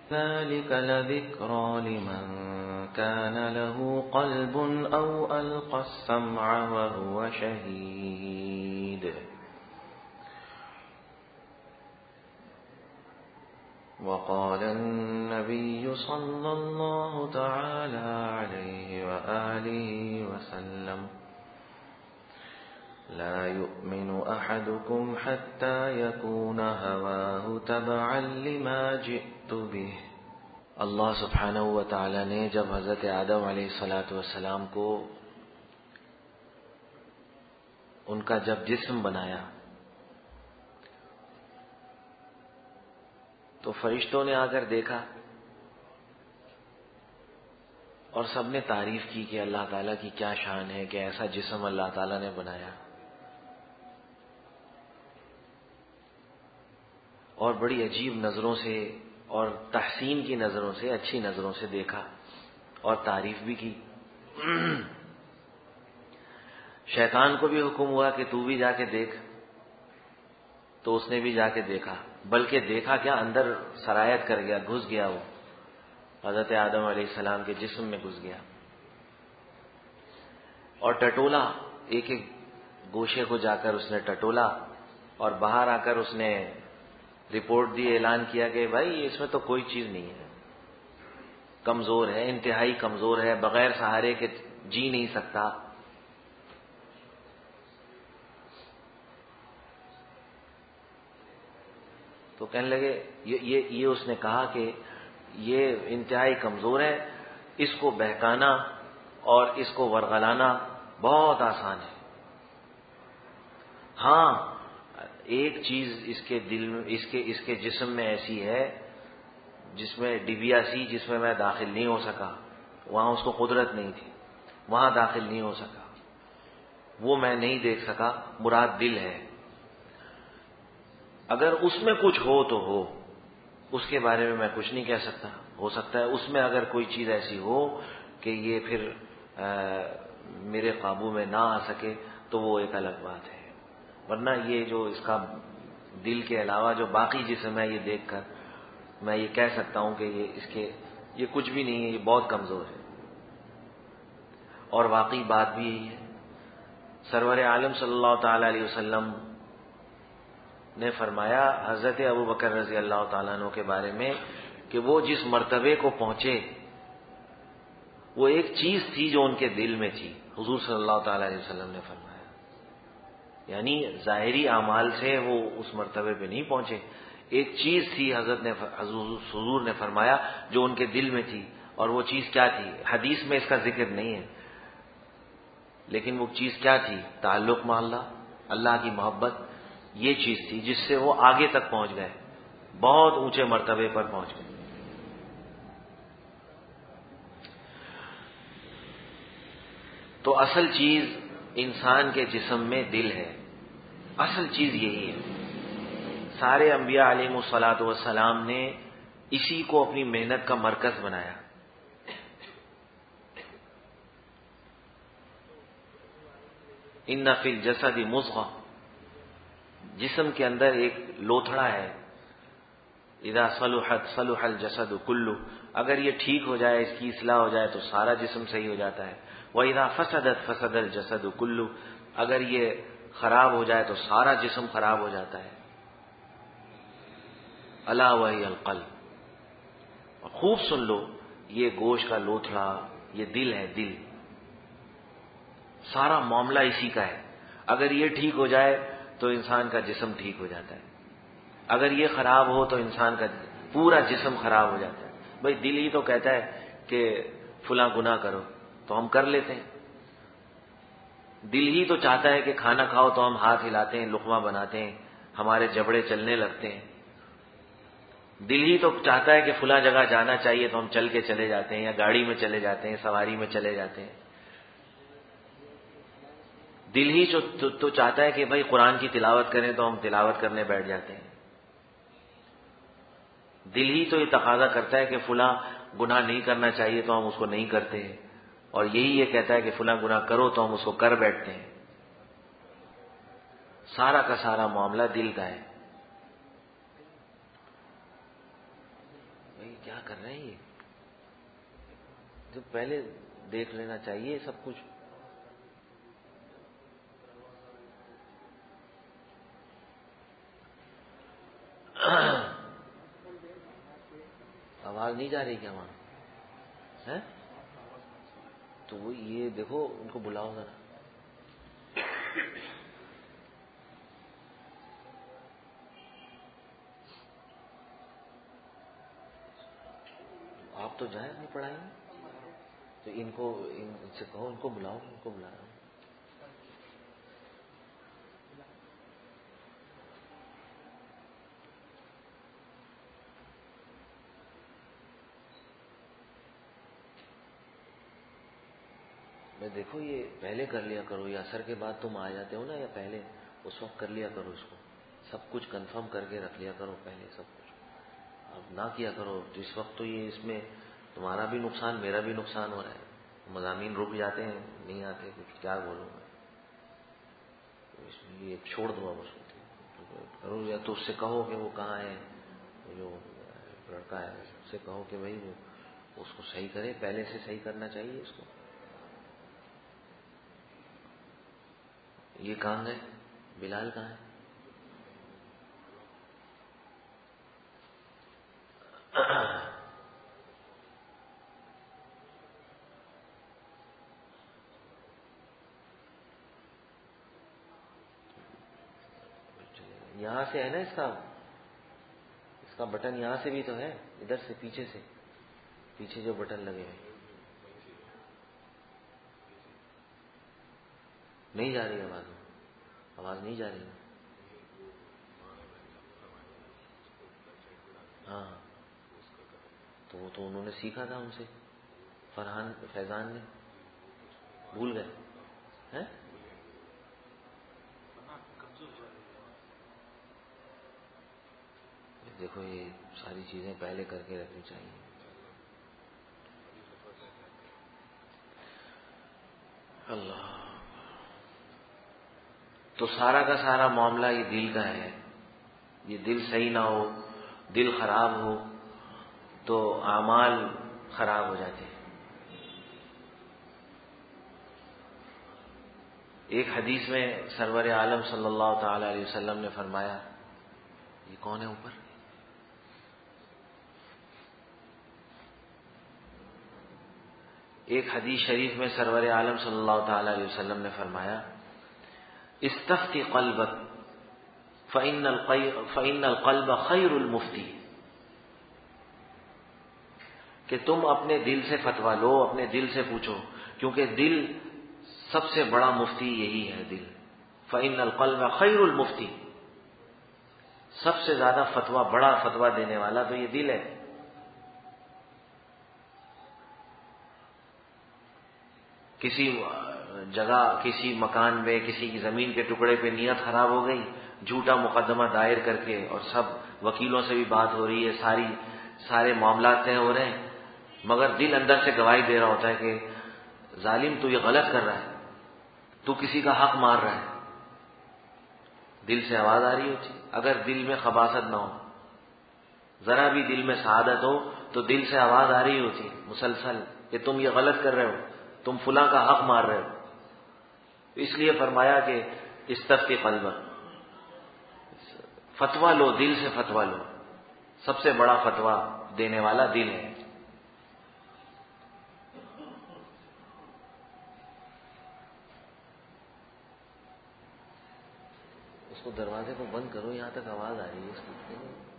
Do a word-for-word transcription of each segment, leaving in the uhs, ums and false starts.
ذلك لذكرى لمن كان له قلب أو ألقى السمع وهو شهيد. وقال النبي صلى الله تعالى عليه وآله وسلم: لا يؤمن أحدكم حتى يكون هواه تبعا لما جئت به. اللہ سبحانہ و تعالی نے جب حضرت آدم علیہ الصلاۃ والسلام کو ان کا جب جسم بنایا تو فرشتوں نے آ کر دیکھا اور سب نے تعریف کی کہ اللہ تعالیٰ کی کیا شان ہے کہ ایسا جسم اللہ تعالیٰ نے بنایا، اور بڑی عجیب نظروں سے اور تحسین کی نظروں سے، اچھی نظروں سے دیکھا اور تعریف بھی کی. شیطان کو بھی حکم ہوا کہ تو بھی جا کے دیکھ، تو اس نے بھی جا کے دیکھا، بلکہ دیکھا کیا، اندر سرایت کر گیا، گھس گیا، وہ حضرت آدم علیہ السلام کے جسم میں گھس گیا اور ٹٹولا، ایک ایک گوشے کو جا کر اس نے ٹٹولا، اور باہر آ کر اس نے رپورٹ دی، اعلان کیا کہ بھائی اس میں تو کوئی چیز نہیں ہے، کمزور ہے، انتہائی کمزور ہے، بغیر سہارے کے جی نہیں سکتا. تو کہنے لگے، یہ یہ یہ اس نے کہا کہ یہ انتہائی کمزور ہے، اس کو بہکانا اور اس کو ورغلانا بہت آسان ہے. ہاں ایک چیز اس کے دل میں، اس کے اس کے جسم میں ایسی ہے جس میں ڈبیا سی، جس میں میں داخل نہیں ہو سکا، وہاں اس کو قدرت نہیں تھی، وہاں داخل نہیں ہو سکا، وہ میں نہیں دیکھ سکا، مراد دل ہے. اگر اس میں کچھ ہو تو ہو، اس کے بارے میں میں کچھ نہیں کہہ سکتا. ہو سکتا ہے اس میں اگر کوئی چیز ایسی ہو کہ یہ پھر میرے قابو میں نہ آ سکے تو وہ ایک الگ بات ہے، ورنہ یہ جو اس کا دل کے علاوہ جو باقی جسم ہے، یہ دیکھ کر میں یہ کہہ سکتا ہوں کہ یہ اس کے یہ کچھ بھی نہیں ہے، یہ بہت کمزور ہے. اور واقعی بات بھی یہی ہے. سرور عالم صلی اللہ تعالی علیہ وسلم نے فرمایا حضرت ابو بکر رضی اللہ تعالیٰ عنہ کے بارے میں کہ وہ جس مرتبے کو پہنچے وہ ایک چیز تھی جو ان کے دل میں تھی. حضور صلی اللہ تعالیٰ علیہ وسلم نے فرمایا، یعنی ظاہری اعمال سے وہ اس مرتبے پہ نہیں پہنچے، ایک چیز تھی، حضرت نے حضور نے فرمایا جو ان کے دل میں تھی. اور وہ چیز کیا تھی؟ حدیث میں اس کا ذکر نہیں ہے، لیکن وہ چیز کیا تھی؟ تعلق مع اللہ، اللہ کی محبت. یہ چیز تھی جس سے وہ آگے تک پہنچ گئے، بہت اونچے مرتبے پر پہنچ گئے. تو اصل چیز انسان کے جسم میں دل ہے، اصل چیز یہی ہے. سارے انبیاء علیہم الصلاۃ والسلام نے اسی کو اپنی محنت کا مرکز بنایا. ان فی الجسد مضغہ، جسم کے اندر ایک لوتھڑا ہے. اذا صلحت صلح الجسد کلہ، اگر یہ ٹھیک ہو جائے، اس کی اصلاح ہو جائے تو سارا جسم صحیح ہو جاتا ہے. واذا فسدت فسد الجسد کلہ، اگر یہ خراب ہو جائے تو سارا جسم خراب ہو جاتا ہے. الا وہی القلب، خوب سن لو، یہ گوشت کا لوتھڑا، یہ دل ہے، دل. سارا معاملہ اسی کا ہے. اگر یہ ٹھیک ہو جائے تو انسان کا جسم ٹھیک ہو جاتا ہے، اگر یہ خراب ہو تو انسان کا پورا جسم خراب ہو جاتا ہے. بھائی دل ہی تو کہتا ہے کہ فلاں گناہ کرو تو ہم کر لیتے ہیں. دل ہی تو چاہتا ہے کہ کھانا کھاؤ تو ہم ہاتھ ہلاتے ہیں، لقمہ بناتے ہیں، ہمارے جبڑے چلنے لگتے ہیں. دل ہی تو چاہتا ہے کہ فلاں جگہ جانا چاہیے تو ہم چل کے چلے جاتے ہیں، یا گاڑی میں چلے جاتے ہیں، سواری میں چلے جاتے ہیں. دل ہی تو چاہتا ہے کہ بھائی قرآن کی تلاوت کریں تو ہم تلاوت کرنے بیٹھ جاتے ہیں. دل ہی تو یہ تقاضا کرتا ہے کہ فلاں گناہ نہیں کرنا چاہیے تو ہم اس کو نہیں کرتے ہیں، اور یہی یہ کہتا ہے کہ فلاں گناہ کرو تو ہم اس کو کر بیٹھتے ہیں. سارا کا سارا معاملہ دل کا ہے. کیا کر رہے ہیں یہ؟ جو پہلے دیکھ لینا چاہیے سب کچھ. آواز نہیں جا رہی کیا وہاں ہے؟ تو وہ یہ دیکھو ان کو بلاؤ ذرا. آپ تو جائیں اپنی پڑھائی میں, تو ان کو ان سے کہو, ان کو بلاؤ, ان کو بلا رہا ہوں. میں دیکھو یہ پہلے کر لیا کرو, یا اثر کے بعد تم آ جاتے ہو نا, یا پہلے اس وقت کر لیا کرو اس کو. سب کچھ کنفرم کر کے رکھ لیا کرو پہلے سب کچھ. اب نہ کیا کرو تو اس وقت تو یہ اس میں تمہارا بھی نقصان میرا بھی نقصان ہو رہا ہے. مضامین رک جاتے ہیں, نہیں آتے, کچھ کیا بولوں میں. اس لیے چھوڑ دو اب اس کو کرو, یا تو اس سے کہو کہ وہ کہاں ہے, وہ جو لڑکا ہے اس سے کہو کہ بھائی وہ اس کو صحیح کرے, پہلے سے صحیح کرنا چاہیے اس کو. یہ کہاں ہے بلال, کہاں ہے؟ یہاں سے ہے نا اس کا اس کا بٹن, یہاں سے بھی تو ہے, ادھر سے پیچھے سے, پیچھے جو بٹن لگے ہوئے. نہیں جا رہی آواز, آواز نہیں جا رہی. ہاں تو وہ تو انہوں نے سیکھا تھا ان سے, فرحان فیضان نے. بھول گئے ہیں؟ دیکھو یہ ساری چیزیں پہلے کر کے رکھنی چاہیے. اللہ, تو سارا کا سارا معاملہ یہ دل کا ہے. یہ دل صحیح نہ ہو, دل خراب ہو تو اعمال خراب ہو جاتے ہیں. ایک حدیث میں سرور عالم صلی اللہ تعالی علیہ وسلم نے فرمایا, یہ کون ہے اوپر؟ ایک حدیث شریف میں سرور عالم صلی اللہ تعالی علیہ وسلم نے فرمایا, استفتی قلبک فإن فإن القلب خیر المفتی, کہ تم اپنے دل سے فتویٰ لو, اپنے دل سے پوچھو, کیونکہ دل سب سے بڑا مفتی یہی ہے. دل فإن القلب خیر المفتی, سب سے زیادہ فتویٰ, بڑا فتویٰ دینے والا تو یہ دل ہے. کسی جگہ, کسی مکان میں, کسی کی زمین کے ٹکڑے پہ نیت خراب ہو گئی, جھوٹا مقدمہ دائر کر کے, اور سب وکیلوں سے بھی بات ہو رہی ہے, ساری سارے معاملات طے ہو رہے ہیں, مگر دل اندر سے گواہی دے رہا ہوتا ہے کہ ظالم تو یہ غلط کر رہا ہے, تو کسی کا حق مار رہا ہے. دل سے آواز آ رہی ہوتی. اگر دل میں خباثت نہ ہو, ذرا بھی دل میں سعادت ہو, تو دل سے آواز آ رہی ہوتی مسلسل کہ تم یہ غلط کر رہے ہو, تم فلاں کا حق مار رہے ہو. اس لیے فرمایا کہ استفتی قلبک, فتویٰ لو, دل سے فتویٰ لو. سب سے بڑا فتویٰ دینے والا دل ہے. اس کو دروازے کو بند کرو, یہاں تک آواز آ رہی ہے اس کی.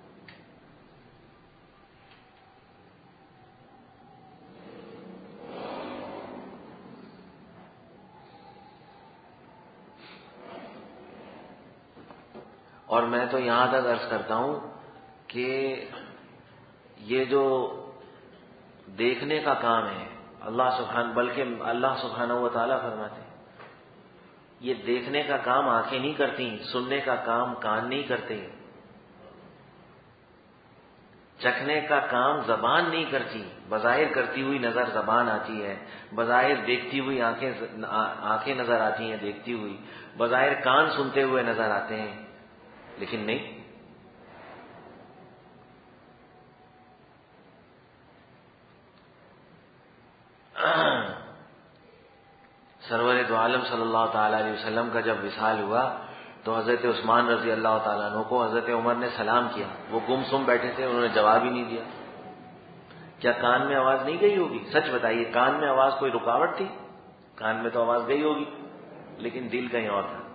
اور میں تو یہاں تک عرض کرتا ہوں کہ یہ جو دیکھنے کا کام ہے, اللہ سبحانہ, بلکہ اللہ سبحانہ و تعالیٰ فرماتے ہیں یہ دیکھنے کا کام آنکھیں نہیں کرتی, سننے کا کام کان نہیں کرتے, چکھنے کا کام زبان نہیں کرتی. بظاہر کرتی ہوئی نظر زبان آتی ہے, بظاہر دیکھتی ہوئی آنکھیں آنکھیں نظر آتی ہیں دیکھتی ہوئی, بظاہر کان سنتے ہوئے نظر آتے ہیں, لیکن نہیں. سرور دو عالم صلی اللہ تعالی علیہ وسلم کا جب وصال ہوا تو حضرت عثمان رضی اللہ تعالیٰ عنہ کو حضرت عمر نے سلام کیا. وہ گم سم بیٹھے تھے, انہوں نے جواب ہی نہیں دیا. کیا کان میں آواز نہیں گئی ہوگی؟ سچ بتائیے, کان میں آواز کوئی رکاوٹ تھی؟ کان میں تو آواز گئی ہوگی, لیکن دل کہیں اور تھا.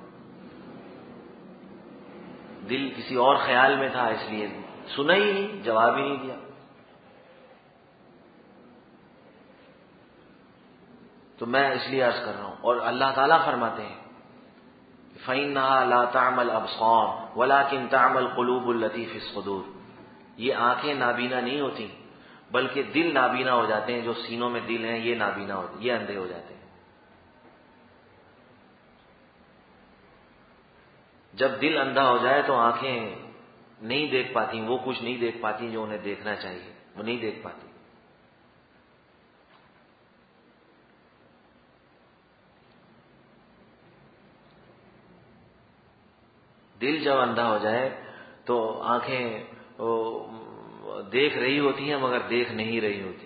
دل کسی اور خیال میں تھا, اس لیے سنا ہی نہیں, جواب ہی نہیں دیا. تو میں اس لیے عرض کر رہا ہوں. اور اللہ تعالیٰ فرماتے ہیں فَإِنَّهَا لَا تَعْمَى الْأَبْصَارُ وَلَكِنْ تَعْمَى الْقُلُوبُ الَّتِي فِي الصُّدُورِ. یہ آنکھیں نابینا نہیں ہوتی, بلکہ دل نابینا ہو جاتے ہیں. جو سینوں میں دل ہیں یہ نابینا ہوتے, یہ اندھے ہو جاتے ہیں. جب دل اندھا ہو جائے تو آنکھیں نہیں دیکھ پاتی, وہ کچھ نہیں دیکھ پاتی جو انہیں دیکھنا چاہیے, وہ نہیں دیکھ پاتی. دل جب اندھا ہو جائے تو آنکھیں دیکھ رہی ہوتی ہیں مگر دیکھ نہیں رہی ہوتی.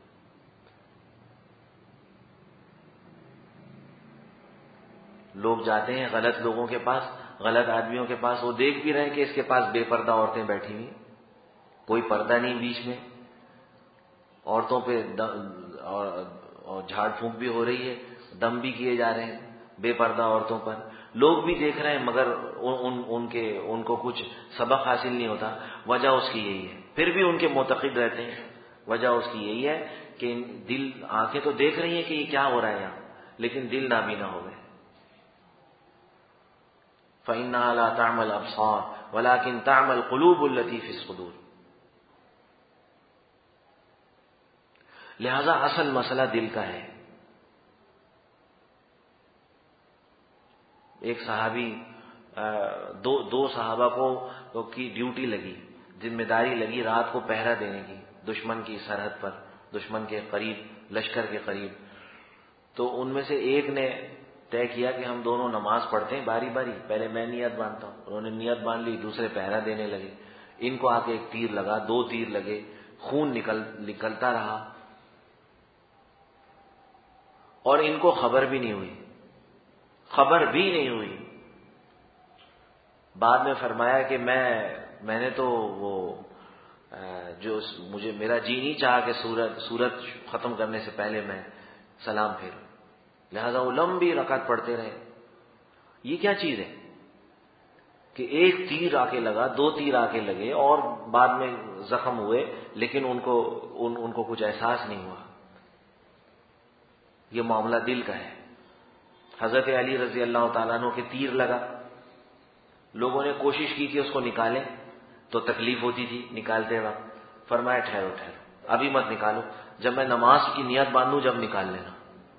لوگ جاتے ہیں غلط لوگوں کے پاس, غلط آدمیوں کے پاس, وہ دیکھ بھی رہے ہیں کہ اس کے پاس بے پردہ عورتیں بیٹھی ہوئی, کوئی پردہ نہیں بیچ میں, عورتوں پہ اور جھاڑ پھونک بھی ہو رہی ہے, دم بھی کیے جا رہے ہیں بے پردہ عورتوں پر. لوگ بھی دیکھ رہے ہیں مگر ان, ان کے ان کو کچھ سبق حاصل نہیں ہوتا. وجہ اس کی یہی ہے, پھر بھی ان کے معتقد رہتے ہیں. وجہ اس کی یہی ہے کہ دل, آنکھیں تو دیکھ رہی ہیں کہ یہ کیا ہو رہا ہے یہاں, لیکن دل نابینا ہو گئے. فَإِنَّهَا لَا تَعْمَى الْأَبْصَارُ وَلَكِنْ تَعْمَى الْقُلُوبُ الَّتِي فِي الصُّدُورِ. لہذا اصل مسئلہ دل کا ہے. ایک صحابی, دو دو صحابہ کو کی ڈیوٹی لگی, ذمہ داری لگی رات کو پہرا دینے کی دشمن کی سرحد پر, دشمن کے قریب, لشکر کے قریب. تو ان میں سے ایک نے طے کیا کہ ہم دونوں نماز پڑھتے ہیں باری باری, پہلے میں نیت باندھتا ہوں. انہوں نے نیت باندھ لی, دوسرے پہرا دینے لگے. ان کو آ کے ایک تیر لگا, دو تیر لگے, خون نکل نکلتا رہا اور ان کو خبر بھی نہیں ہوئی, خبر بھی نہیں ہوئی. بعد میں فرمایا کہ میں میں نے تو وہ جو مجھے میرا جی نہیں چاہا کہ سورج سورج ختم کرنے سے پہلے میں سلام پھیروں, لہذا وہ لمبی رکعت پڑھتے رہے. یہ کیا چیز ہے کہ ایک تیر آ کے لگا, دو تیر آ کے لگے اور بعد میں زخم ہوئے, لیکن ان کو ان, ان کو کچھ احساس نہیں ہوا. یہ معاملہ دل کا ہے. حضرت علی رضی اللہ تعالیٰ عنہ کے تیر لگا, لوگوں نے کوشش کی کہ اس کو نکالیں تو تکلیف ہوتی تھی نکالتے وقت. فرمایا ٹھہرو ٹھہرو, ابھی مت نکالو, جب میں نماز کی نیت باندھوں جب نکال لینا.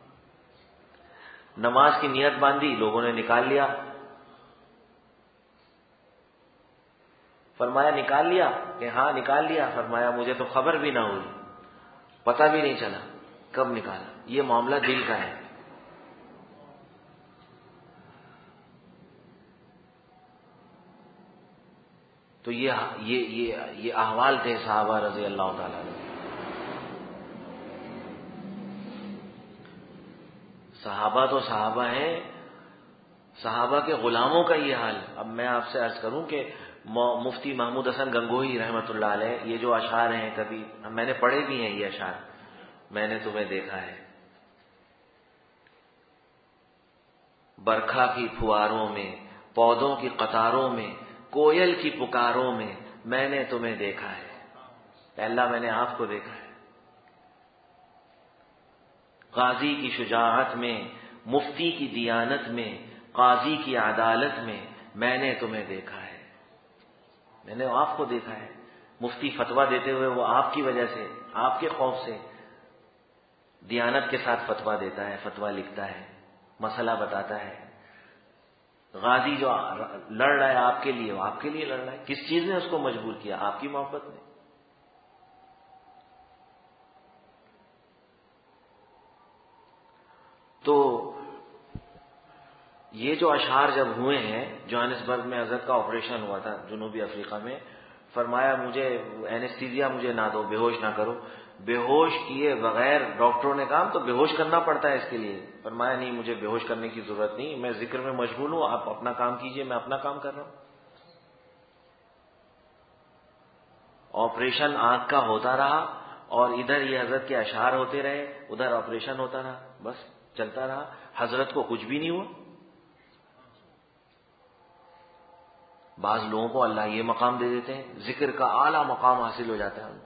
نماز کی نیت باندھی, لوگوں نے نکال لیا. فرمایا نکال لیا کہ ہاں نکال لیا. فرمایا مجھے تو خبر بھی نہ ہوئی, پتہ بھی نہیں چلا کب نکالا. یہ معاملہ دل کا ہے. تو یہ یہ یہ یہ احوال تھے صحابہ رضی اللہ تعالیٰ عنہ. صحابہ تو صحابہ ہیں, صحابہ کے غلاموں کا یہ حال. اب میں آپ سے عرض کروں کہ مفتی محمود حسن گنگوہی رحمۃ اللہ علیہ, یہ جو اشعار ہیں, کبھی میں نے پڑھے بھی ہیں یہ اشعار, میں نے تمہیں دیکھا ہے برکھا کی پھواروں میں, پودوں کی قطاروں میں, کوئل کی پکاروں میں, میں نے تمہیں دیکھا ہے. اے اللہ میں نے آپ کو دیکھا ہے. غازی کی شجاعت میں, مفتی کی دیانت میں, قاضی کی عدالت میں, میں نے تمہیں دیکھا ہے. میں نے آپ کو دیکھا ہے. مفتی فتویٰ دیتے ہوئے وہ آپ کی وجہ سے, آپ کے خوف سے دیانت کے ساتھ فتویٰ دیتا ہے, فتویٰ لکھتا ہے, مسئلہ بتاتا ہے. غازی جو لڑ رہا ہے آپ کے لیے, وہ آپ کے لیے لڑ رہا ہے. کس چیز نے اس کو مجبور کیا؟ آپ کی محبت نے. تو یہ جو اشعار جب ہوئے ہیں, جوہانسبرگ میں حضرت کا آپریشن ہوا تھا جنوبی افریقہ میں, فرمایا مجھے اینستھیزیا مجھے نہ دو، بے ہوش نہ کرو. بے ہوش کیے بغیر ڈاکٹروں نے کہا تو بے ہوش کرنا پڑتا ہے اس کے لیے. فرمایا نہیں، مجھے بے ہوش کرنے کی ضرورت نہیں، میں ذکر میں مشغول ہوں، آپ اپنا کام کیجئے، میں اپنا کام کر رہا ہوں. آپریشن آنکھ کا ہوتا رہا اور ادھر یہ حضرت کے اشعار ہوتے رہے، ادھر آپریشن ہوتا رہا، بس چلتا رہا. حضرت کو کچھ بھی نہیں ہوا. بعض لوگوں کو اللہ یہ مقام دے دیتے ہیں، ذکر کا اعلیٰ مقام حاصل ہو جاتا ہے.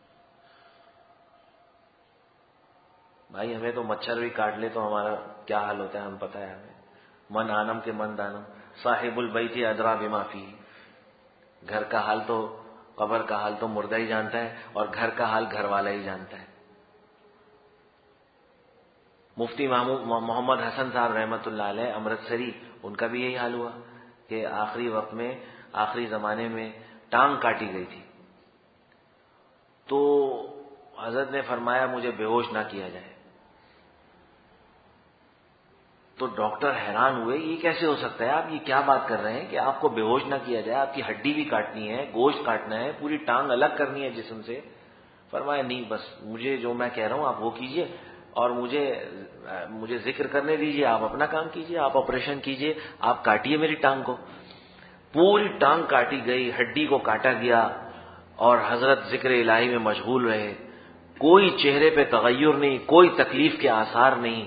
بھائی ہمیں تو مچھر بھی کاٹ لے تو ہمارا کیا حال ہوتا ہے ہم پتہ ہے ہمیں. من آنم کے من دانم، صاحب البیت ادری بما فیہ. گھر کا حال تو، قبر کا حال تو مردہ ہی جانتا ہے، اور گھر کا حال گھر والا ہی جانتا ہے. مفتی محمد حسن صاحب رحمۃ اللہ علیہ امرتسری، ان کا بھی یہی حال ہوا کہ آخری وقت میں، آخری زمانے میں ٹانگ کاٹی گئی تھی. تو حضرت نے فرمایا مجھے بے ہوش نہ کیا جائے. تو ڈاکٹر حیران ہوئے، یہ کیسے ہو سکتا ہے، آپ یہ کیا بات کر رہے ہیں کہ آپ کو بے ہوش نہ کیا جائے، آپ کی ہڈی بھی کاٹنی ہے، گوشت کاٹنا ہے، پوری ٹانگ الگ کرنی ہے جسم سے. فرمایا نہیں، بس مجھے جو میں کہہ رہا ہوں آپ وہ کیجئے، اور مجھے مجھے ذکر کرنے دیجئے، آپ اپنا کام کیجئے، آپ آپریشن کیجئے، آپ کاٹیے میری ٹانگ کو. پوری ٹانگ کاٹی گئی، ہڈی کو کاٹا گیا، اور حضرت ذکر الہی میں مشغول رہے. کوئی چہرے پہ تغیر نہیں، کوئی تکلیف کے آثار نہیں.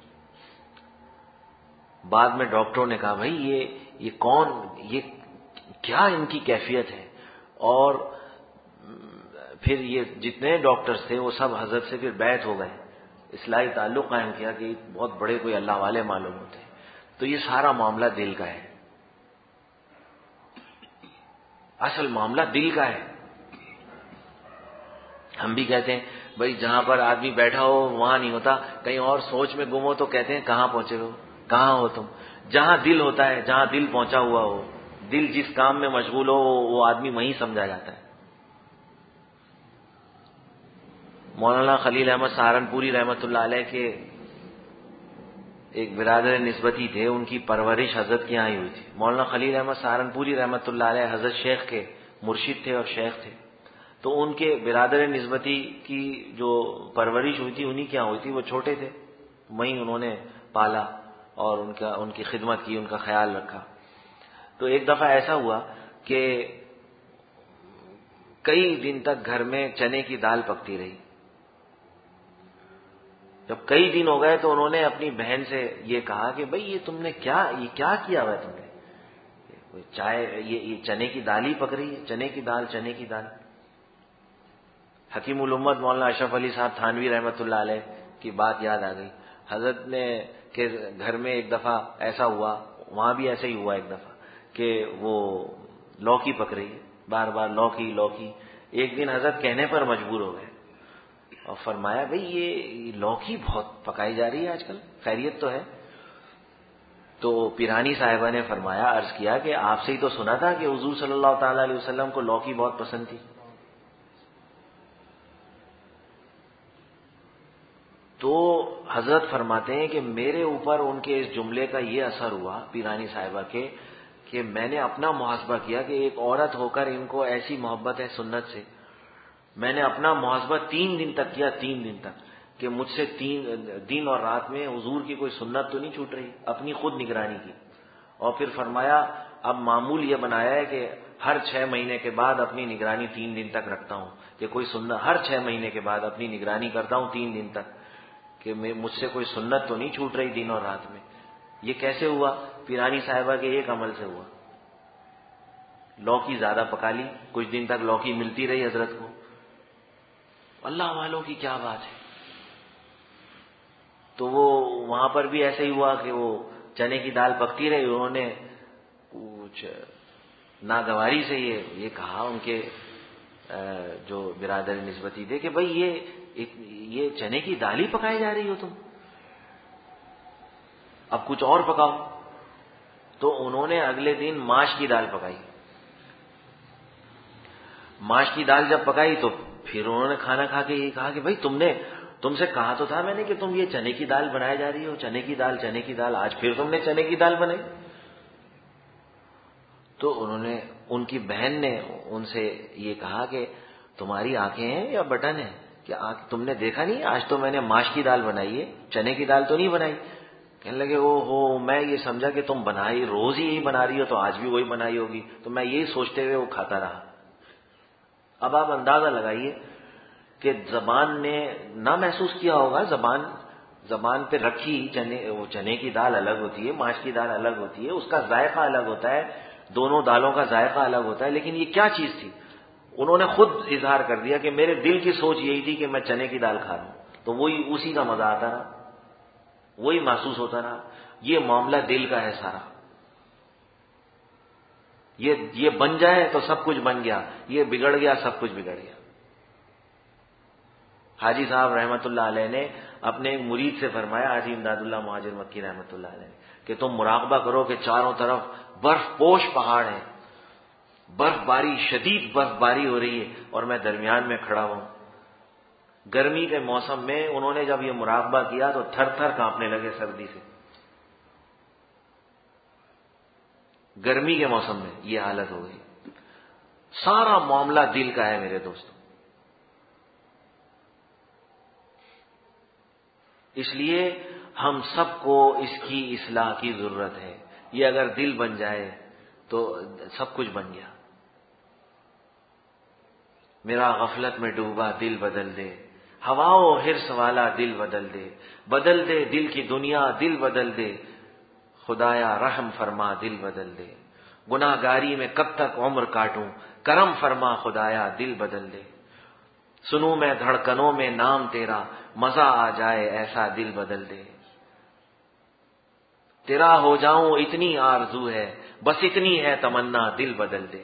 بعد میں ڈاکٹروں نے کہا بھائی یہ یہ کون، یہ کیا ان کی کیفیت ہے. اور پھر یہ جتنے ڈاکٹرز تھے وہ سب حضرت سے پھر بیعت ہو گئے، اصلاحی تعلق قائم کیا کہ بہت بڑے کوئی اللہ والے معلوم ہوتے ہیں. تو یہ سارا معاملہ دل کا ہے، اصل معاملہ دل کا ہے. ہم بھی کہتے ہیں بھائی جہاں پر آدمی بیٹھا ہو وہاں نہیں ہوتا، کہیں اور سوچ میں گم ہو تو کہتے ہیں کہاں پہنچے ہو، کہاں ہو تم. جہاں دل ہوتا ہے، جہاں دل پہنچا ہوا ہو، دل جس کام میں مشغول ہو وہ آدمی وہیں سمجھا جاتا ہے. مولانا خلیل احمد سہارنپوری رحمۃ اللہ علیہ کے ایک برادر نسبتی تھے، ان کی پرورش حضرت کے یہاں ہی ہوئی تھی. مولانا خلیل احمد سہارنپوری رحمۃ اللہ علیہ حضرت شیخ کے مرشد تھے اور شیخ تھے. تو ان کے برادر نسبتی کی جو پرورش ہوئی تھی انہی کیا ہوئی تھی، وہ چھوٹے تھے، وہیں انہوں نے پالا اور ان کا ان کی خدمت کی، ان کا خیال رکھا. تو ایک دفعہ ایسا ہوا کہ کئی دن تک گھر میں چنے کی دال پکتی رہی. جب کئی دن ہو گئے تو انہوں نے اپنی بہن سے یہ کہا کہ بھئی یہ تم نے کیا یہ کیا کیا ہوا ہے تم نے، چائے یہ, یہ چنے کی دال ہی پک رہی ہے، چنے کی دال چنے کی دال. حکیم الامت مولانا اشرف علی صاحب تھانوی رحمۃ اللہ علیہ کی بات یاد آ گئی. حضرت نے کہ گھر میں ایک دفعہ ایسا ہوا، وہاں بھی ایسا ہی ہوا ایک دفعہ کہ وہ لوکی پک رہی ہے، بار بار لوکی لوکی. ایک دن حضرت کہنے پر مجبور ہو گئے اور فرمایا بھئی یہ لوکی بہت پکائی جا رہی ہے آج کل، خیریت تو ہے؟ تو پیرانی صاحبہ نے فرمایا، عرض کیا کہ آپ سے ہی تو سنا تھا کہ حضور صلی اللہ تعالی علیہ وسلم کو لوکی بہت پسند تھی. تو حضرت فرماتے ہیں کہ میرے اوپر ان کے اس جملے کا یہ اثر ہوا پیرانی صاحبہ کے کہ میں نے اپنا محاسبہ کیا کہ ایک عورت ہو کر ان کو ایسی محبت ہے سنت سے. میں نے اپنا محاسبہ تین دن تک کیا، تین دن تک کہ مجھ سے تین دن اور رات میں حضور کی کوئی سنت تو نہیں چھوٹ رہی، اپنی خود نگرانی کی. اور پھر فرمایا اب معمول یہ بنایا ہے کہ ہر چھ مہینے کے بعد اپنی نگرانی تین دن تک رکھتا ہوں کہ کوئی سنت، ہر چھ مہینے کے بعد اپنی نگرانی کرتا ہوں تین دن تک کہ مجھ سے کوئی سنت تو نہیں چھوٹ رہی دن اور رات میں. یہ کیسے ہوا؟ پیرانی صاحبہ کے ایک عمل سے ہوا. لوکی زیادہ پکا لی، کچھ دن تک لوکی ملتی رہی حضرت کو. اللہ والوں کی کیا بات ہے. تو وہ وہاں پر بھی ایسے ہی ہوا کہ وہ چنے کی دال پکتی رہی. انہوں نے کچھ ناگواری سے یہ یہ کہا ان کے جو برادر نسبتی تھے کہ بھئی یہ یہ چنے کی دال ہی پکائی جا رہی ہو تم، اب کچھ اور پکاؤ. تو انہوں نے اگلے دن ماش کی دال پکائی. ماش کی دال جب پکائی تو پھر انہوں نے کھانا کھا کے یہ کہا کہ بھئی تم نے تم سے کہا تو تھا میں نے کہ تم یہ چنے کی دال بنائی جا رہی ہو، چنے کی دال چنے کی دال، آج پھر تم نے چنے کی دال بنائی. تو انہوں نے ان کی بہن نے ان سے یہ کہا کہ تمہاری آنکھیں ہیں یا بٹن ہیں؟ کہ تم نے دیکھا نہیں آج تو میں نے ماش کی دال بنائی ہے، چنے کی دال تو نہیں بنائی۔ کہنے لگے او ہو، میں یہ سمجھا کہ تم بنائی روز ہی یہی بنا رہی ہو تو آج بھی وہی بنائی ہوگی، تو میں یہی سوچتے ہوئے وہ کھاتا رہا۔ اب آپ اندازہ لگائیے کہ زبان نے نہ محسوس کیا ہوگا، زبان زبان پہ رکھی، چنے وہ چنے کی دال الگ ہوتی ہے، ماش کی دال الگ ہوتی ہے، اس کا ذائقہ الگ ہوتا ہے، دونوں دالوں کا ذائقہ الگ ہوتا ہے، لیکن یہ کیا چیز تھی؟ انہوں نے خود اظہار کر دیا کہ میرے دل کی سوچ یہی تھی کہ میں چنے کی دال کھا رہا ہوں، تو وہی اسی کا مزہ آتا رہا، وہی محسوس ہوتا رہا۔ یہ معاملہ دل کا ہے سارا، یہ یہ بن جائے تو سب کچھ بن گیا، یہ بگڑ گیا سب کچھ بگڑ گیا۔ حاجی صاحب رحمت اللہ علیہ نے اپنے ایک مرید سے فرمایا، حاجی امداد اللہ مہاجر مکی رحمت اللہ علیہ نے، کہ تم مراقبہ کرو کہ چاروں طرف برف پوش پہاڑ ہیں، برف باری، شدید برف باری ہو رہی ہے اور میں درمیان میں کھڑا ہوں۔ گرمی کے موسم میں انہوں نے جب یہ مراقبہ کیا تو تھر تھر کانپنے لگے سردی سے۔ گرمی کے موسم میں یہ حالت ہو گئی۔ سارا معاملہ دل کا ہے میرے دوستوں، اس لیے ہم سب کو اس کی اصلاح کی ضرورت ہے۔ یہ اگر دل بن جائے تو سب کچھ بن گیا۔ میرا غفلت میں ڈوبا دل بدل دے، ہوا و حرص والا دل بدل دے، بدل دے دل کی دنیا دل بدل دے، خدایا رحم فرما دل بدل دے، گناہ گاری میں کب تک عمر کاٹوں، کرم فرما خدایا دل بدل دے، سنوں میں دھڑکنوں میں نام تیرا، مزہ آ جائے ایسا دل بدل دے، تیرا ہو جاؤں اتنی آرزو ہے، بس اتنی ہے تمنا دل بدل دے۔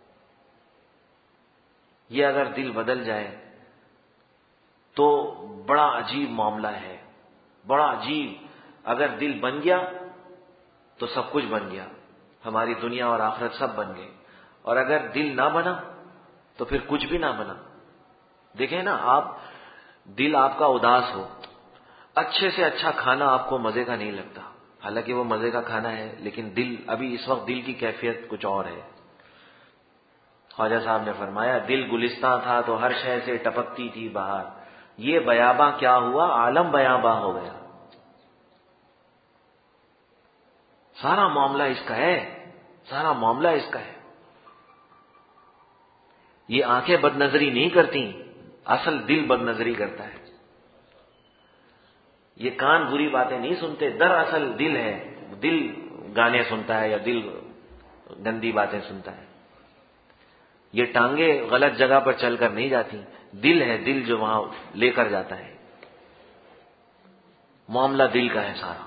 یہ اگر دل بدل جائے تو بڑا عجیب معاملہ ہے، بڑا عجیب۔ اگر دل بن گیا تو سب کچھ بن گیا، ہماری دنیا اور آخرت سب بن گئی، اور اگر دل نہ بنا تو پھر کچھ بھی نہ بنا۔ دیکھیں نا، آپ دل آپ کا اداس ہو، اچھے سے اچھا کھانا آپ کو مزے کا نہیں لگتا، حالانکہ وہ مزے کا کھانا ہے، لیکن دل ابھی اس وقت دل کی کیفیت کچھ اور ہے۔ خواجہ صاحب نے فرمایا، دل گلستاں تھا تو ہر شے سے ٹپکتی تھی بہار، یہ بیاباں کیا ہوا عالم بیاباں ہو گیا۔ سارا معاملہ اس کا ہے، سارا معاملہ اس کا ہے۔ یہ آنکھیں بد نظری نہیں کرتی، اصل دل بد نظری کرتا ہے۔ یہ کان بری باتیں نہیں سنتے، دراصل دل ہے، دل گانے سنتا ہے یا دل گندی باتیں سنتا ہے۔ یہ ٹانگیں غلط جگہ پر چل کر نہیں جاتی، دل ہے، دل جو وہاں لے کر جاتا ہے۔ معاملہ دل کا ہے سارا۔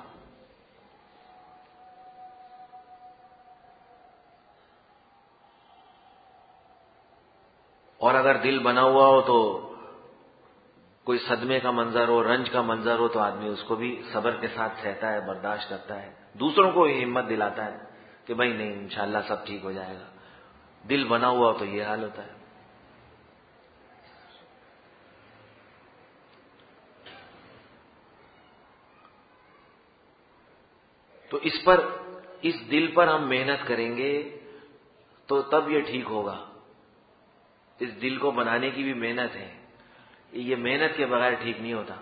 اور اگر دل بنا ہوا ہو تو کوئی صدمے کا منظر ہو، رنج کا منظر ہو تو آدمی اس کو بھی صبر کے ساتھ سہتا ہے، برداشت کرتا ہے، دوسروں کو ہمت دلاتا ہے کہ بھائی نہیں، انشاءاللہ سب ٹھیک ہو جائے گا۔ دل بنا ہوا ہو تو یہ حال ہوتا ہے۔ تو اس پر، اس دل پر ہم محنت کریں گے تو تب یہ ٹھیک ہوگا۔ اس دل کو بنانے کی بھی محنت ہے، یہ محنت کے بغیر ٹھیک نہیں ہوتا۔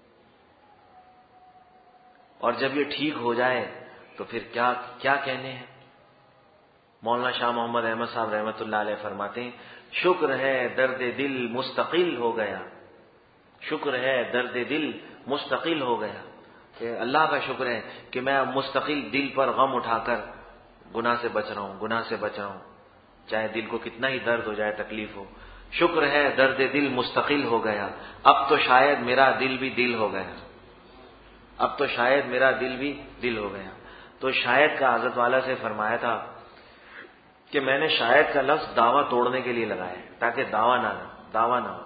اور جب یہ ٹھیک ہو جائے تو پھر کیا کیا کہنے ہیں۔ مولانا شاہ محمد احمد صاحب رحمت اللہ علیہ فرماتے ہیں، شکر ہے درد دل مستقل ہو گیا، شکر ہے درد دل مستقل ہو گیا، کہ اللہ کا شکر ہے کہ میں مستقل دل پر غم اٹھا کر گناہ سے بچ رہا ہوں، گناہ سے بچ رہا ہوں، چاہے دل کو کتنا ہی درد ہو جائے، تکلیف ہو۔ شکر ہے درد دل مستقل ہو گیا، اب تو شاید میرا دل بھی دل ہو گیا، اب تو شاید میرا دل بھی دل ہو گیا۔ تو شاید کا حضرت والا سے فرمایا تھا کہ میں نے شاید کا لفظ دعویٰ توڑنے کے لیے لگایا ہے، تاکہ دعویٰ نہ دعویٰ نہ ہو۔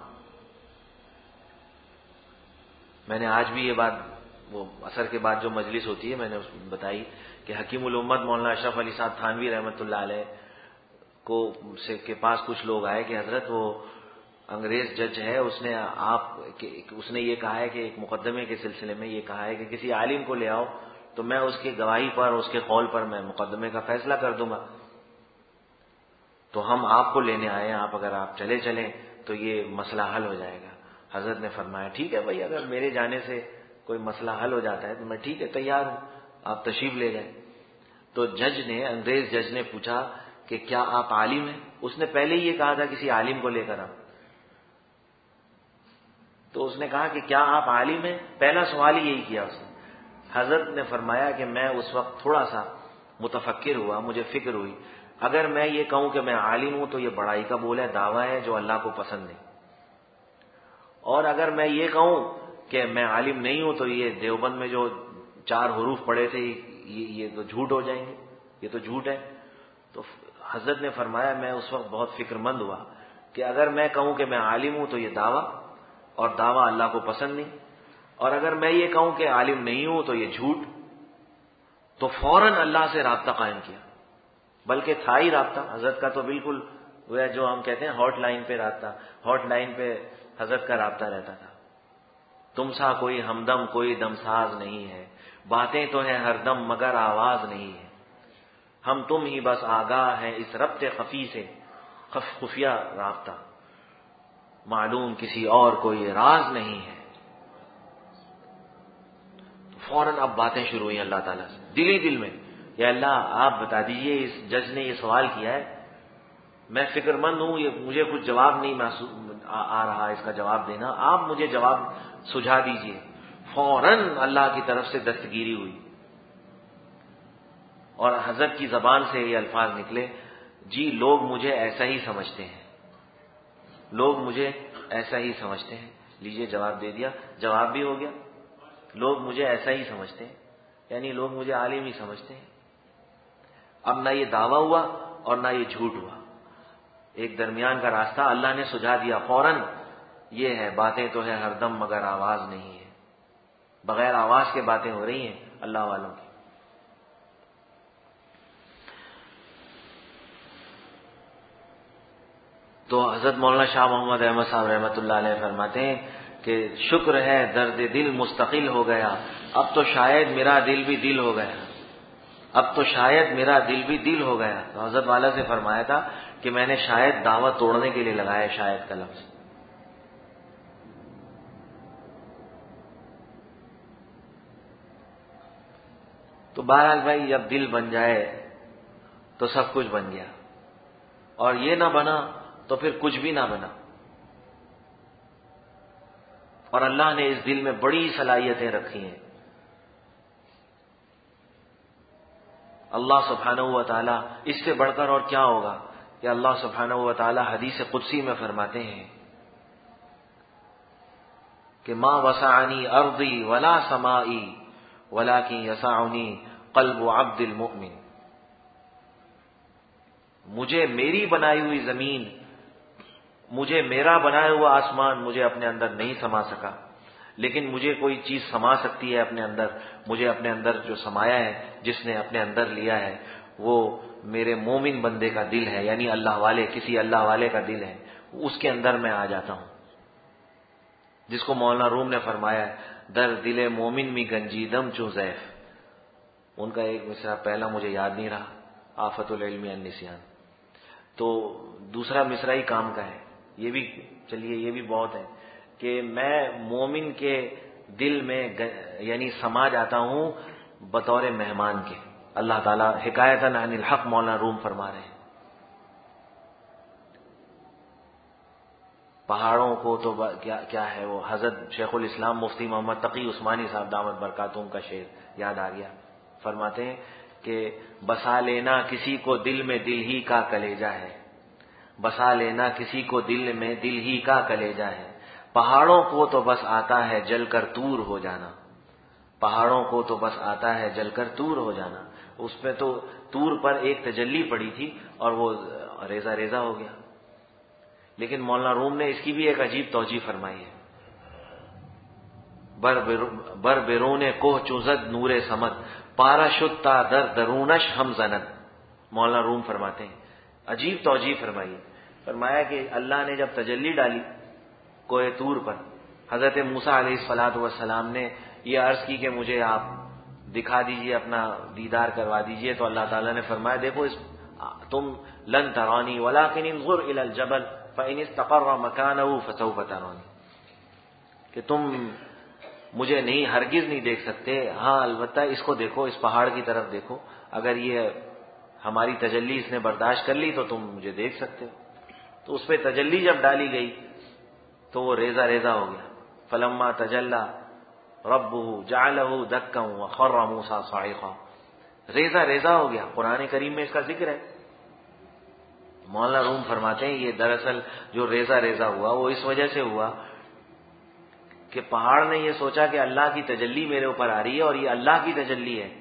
میں نے آج بھی یہ بات، وہ اثر کے بعد جو مجلس ہوتی ہے، میں نے اس میں بتائی کہ حکیم الامت مولانا اشرف علی صاحب تھانوی رحمۃ اللہ علیہ کو سے کے پاس کچھ لوگ آئے کہ حضرت وہ انگریز جج ہے، اس نے آپ اس نے یہ کہا ہے کہ ایک مقدمے کے سلسلے میں یہ کہا ہے کہ کسی عالم کو لے آؤ تو میں اس کی گواہی پر، اس کے قول پر میں مقدمے کا فیصلہ کر دوں گا۔ تو ہم آپ کو لینے آئے ہیں، آپ اگر آپ چلے چلیں تو یہ مسئلہ حل ہو جائے گا۔ حضرت نے فرمایا ٹھیک ہے بھائی، اگر میرے جانے سے کوئی مسئلہ حل ہو جاتا ہے تو میں ٹھیک ہے تیار ہوں، آپ تشریف لے جائیں۔ تو جج نے، انگریز جج نے پوچھا کہ کیا آپ عالم ہیں؟ اس نے پہلے ہی یہ کہا تھا کسی عالم کو لے کر آپ، تو اس نے کہا کہ کیا آپ عالم ہیں؟ پہلا سوال ہی یہی کیا اس نے۔ حضرت نے فرمایا کہ میں اس وقت تھوڑا سا متفکر ہوا، مجھے فکر ہوئی، اگر میں یہ کہوں کہ میں عالم ہوں تو یہ بڑائی کا بول ہے، دعویٰ ہے جو اللہ کو پسند نہیں، اور اگر میں یہ کہوں کہ میں عالم نہیں ہوں تو یہ دیوبند میں جو چار حروف پڑے تھے یہ یہ تو جھوٹ ہو جائیں گے، یہ تو جھوٹ ہے۔ تو حضرت نے فرمایا میں اس وقت بہت فکر مند ہوا کہ اگر میں کہوں کہ میں عالم ہوں تو یہ دعویٰ، اور دعویٰ اللہ کو پسند نہیں، اور اگر میں یہ کہوں کہ عالم نہیں ہوں تو یہ جھوٹ۔ تو فوراً اللہ سے رابطہ قائم کیا، بلکہ تھا ہی رابطہ حضرت کا، تو بالکل وہ جو ہم کہتے ہیں ہاٹ لائن پہ رابطہ، ہاٹ لائن پہ حضرت کا رابطہ رہتا تھا۔ تم سا کوئی ہمدم کوئی دمساز نہیں ہے، باتیں تو ہیں ہر دم مگر آواز نہیں ہے، ہم تم ہی بس آگاہ ہیں اس ربط خفی سے، خف خفیہ رابطہ، معلوم کسی اور کو یہ راز نہیں ہے۔ فوراً اب باتیں شروع ہوئی اللہ تعالیٰ سے، دل ہی دل میں، یا اللہ آپ بتا دیجئے اس جج نے یہ سوال کیا ہے، میں فکر مند ہوں، یہ مجھے کچھ جواب نہیں محسوس آ رہا اس کا جواب دینا، آپ مجھے جواب سجھا دیجئے۔ فوراً اللہ کی طرف سے دستگیری ہوئی اور حضرت کی زبان سے یہ الفاظ نکلے، جی لوگ مجھے ایسا ہی سمجھتے ہیں، لوگ مجھے ایسا ہی سمجھتے ہیں۔ لیجئے جواب دے دیا، جواب بھی ہو گیا، لوگ مجھے ایسا ہی سمجھتے ہیں، یعنی لوگ مجھے عالم ہی سمجھتے ہیں۔ اب نہ یہ دعویٰ ہوا اور نہ یہ جھوٹ ہوا، ایک درمیان کا راستہ اللہ نے سجھا دیا فوراً، یہ ہے باتیں تو ہے ہر دم مگر آواز نہیں ہے، بغیر آواز کے باتیں ہو رہی ہیں اللہ والوں کی۔ تو حضرت مولانا شاہ محمد احمد صاحب رحمۃ اللہ علیہ فرماتے ہیں کہ شکر ہے درد دل مستقل ہو گیا، اب تو شاید میرا دل بھی دل ہو گیا، اب تو شاید میرا دل بھی دل ہو گیا۔ تو حضرت والا سے فرمایا تھا کہ میں نے شاید دعوت توڑنے کے لیے لگایا شاید کا لفظ۔ تو بہرحال بھائی جب دل بن جائے تو سب کچھ بن گیا، اور یہ نہ بنا تو پھر کچھ بھی نہ بنا۔ اور اللہ نے اس دل میں بڑی صلاحیتیں رکھی ہیں۔ اللہ سبحانہ و تعالی، اس سے بڑھ کر اور کیا ہوگا کہ اللہ سبحانہ و تعالی حدیث قدسی میں فرماتے ہیں کہ ما وسعنی ارضی ولا سمائی ولکن یسعنی قلب عبد المؤمن، مجھے میری بنائی ہوئی زمین، مجھے میرا بنایا ہوا آسمان مجھے اپنے اندر نہیں سما سکا، لیکن مجھے کوئی چیز سما سکتی ہے اپنے اندر، مجھے اپنے اندر جو سمایا ہے، جس نے اپنے اندر لیا ہے، وہ میرے مومن بندے کا دل ہے، یعنی اللہ والے، کسی اللہ والے کا دل ہے، اس کے اندر میں آ جاتا ہوں، جس کو مولانا روم نے فرمایا ہے در دل مومن می گنجیدم چوں زیف۔ ان کا ایک مصرع پہلا مجھے یاد نہیں رہا، آفت العلم النسیان، تو دوسرا مصرع ہی کام کا ہے، یہ بھی چلیے یہ بھی بہت ہے کہ میں مومن کے دل میں یعنی سما جاتا ہوں بطور مہمان کے۔ اللہ تعالیٰ حکایتاً عن الحق مولانا روم فرما رہے ہیں۔ پہاڑوں کو تو کیا کیا ہے، وہ حضرت شیخ الاسلام مفتی محمد تقی عثمانی صاحب دامت برکاتہم کا شعر یاد آ گیا، فرماتے ہیں کہ بسا لینا کسی کو دل میں دل ہی کا کلیجہ ہے، بسا لینا کسی کو دل میں دل ہی کا کلیجہ ہے، پہاڑوں کو تو بس آتا ہے جل کر تور ہو جانا، پہاڑوں کو تو بس آتا ہے جل کر تور ہو جانا۔ اس پہ تو تور پر ایک تجلی پڑی تھی اور وہ ریزہ ریزہ ہو گیا، لیکن مولانا روم نے اس کی بھی ایک عجیب توجیہ فرمائی ہے، بر بیرون کوہ چوزد نور سمد پارا شد تا در درونش ہم زند۔ مولانا روم فرماتے ہیں عجیب توجیہ فرمائی، فرمایا کہ اللہ نے جب تجلی ڈالی کوہ طور پر، حضرت موسیٰ علیہ الصلوۃ والسلام نے یہ عرض کی کہ مجھے آپ دکھا دیجئے، اپنا دیدار کروا دیجئے، تو اللہ تعالیٰ نے فرمایا دیکھو اس تم لن ترانی ولکن انظر الی الجبل فإن استقر مکانہ فسوف ترانی، کہ تم مجھے نہیں ہرگز نہیں دیکھ سکتے، ہاں البتہ اس کو دیکھو، اس پہاڑ کی طرف دیکھو، اگر یہ ہماری تجلی اس نے برداشت کر لی تو تم مجھے دیکھ سکتے ہو۔ تو اس پہ تجلی جب ڈالی گئی تو وہ ریزہ ریزہ ہو گیا۔ فلما تجلی ربہ جعلہ دکا وخر موسیٰ صاعقا، ریزہ ریزہ ہو گیا۔ قرآن کریم میں اس کا ذکر ہے۔ مولانا روم فرماتے ہیں یہ دراصل جو ریزہ ریزہ ہوا وہ اس وجہ سے ہوا کہ پہاڑ نے یہ سوچا کہ اللہ کی تجلی میرے اوپر آ رہی ہے اور یہ اللہ کی تجلی ہے،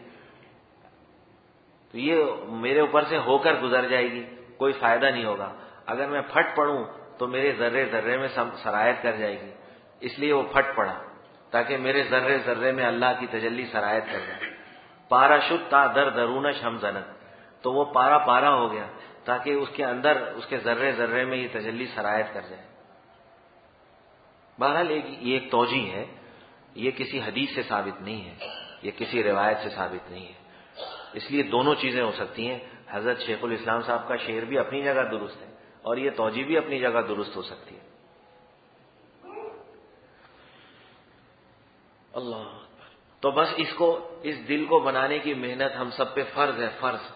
تو یہ میرے اوپر سے ہو کر گزر جائے گی، کوئی فائدہ نہیں ہوگا، اگر میں پھٹ پڑوں تو میرے ذرے ذرے میں سرایت کر جائے گی، اس لیے وہ پھٹ پڑا تاکہ میرے ذرے ذرے میں اللہ کی تجلی سرایت کر جائے۔ پارا شد تا در درونش ہم زند، تو وہ پارا پارا ہو گیا تاکہ اس کے اندر اس کے ذرے ذرے میں یہ تجلی سرایت کر جائے۔ بہرحال یہ ایک توجیہ ہے، یہ کسی حدیث سے ثابت نہیں ہے، یہ کسی روایت سے ثابت نہیں ہے، اس لیے دونوں چیزیں ہو سکتی ہیں۔ حضرت شیخ الاسلام صاحب کا شعر بھی اپنی جگہ درست ہے اور یہ توجیہ بھی اپنی جگہ درست ہو سکتی ہے۔ اللہ، تو بس اس کو، اس دل کو بنانے کی محنت ہم سب پہ فرض ہے، فرض۔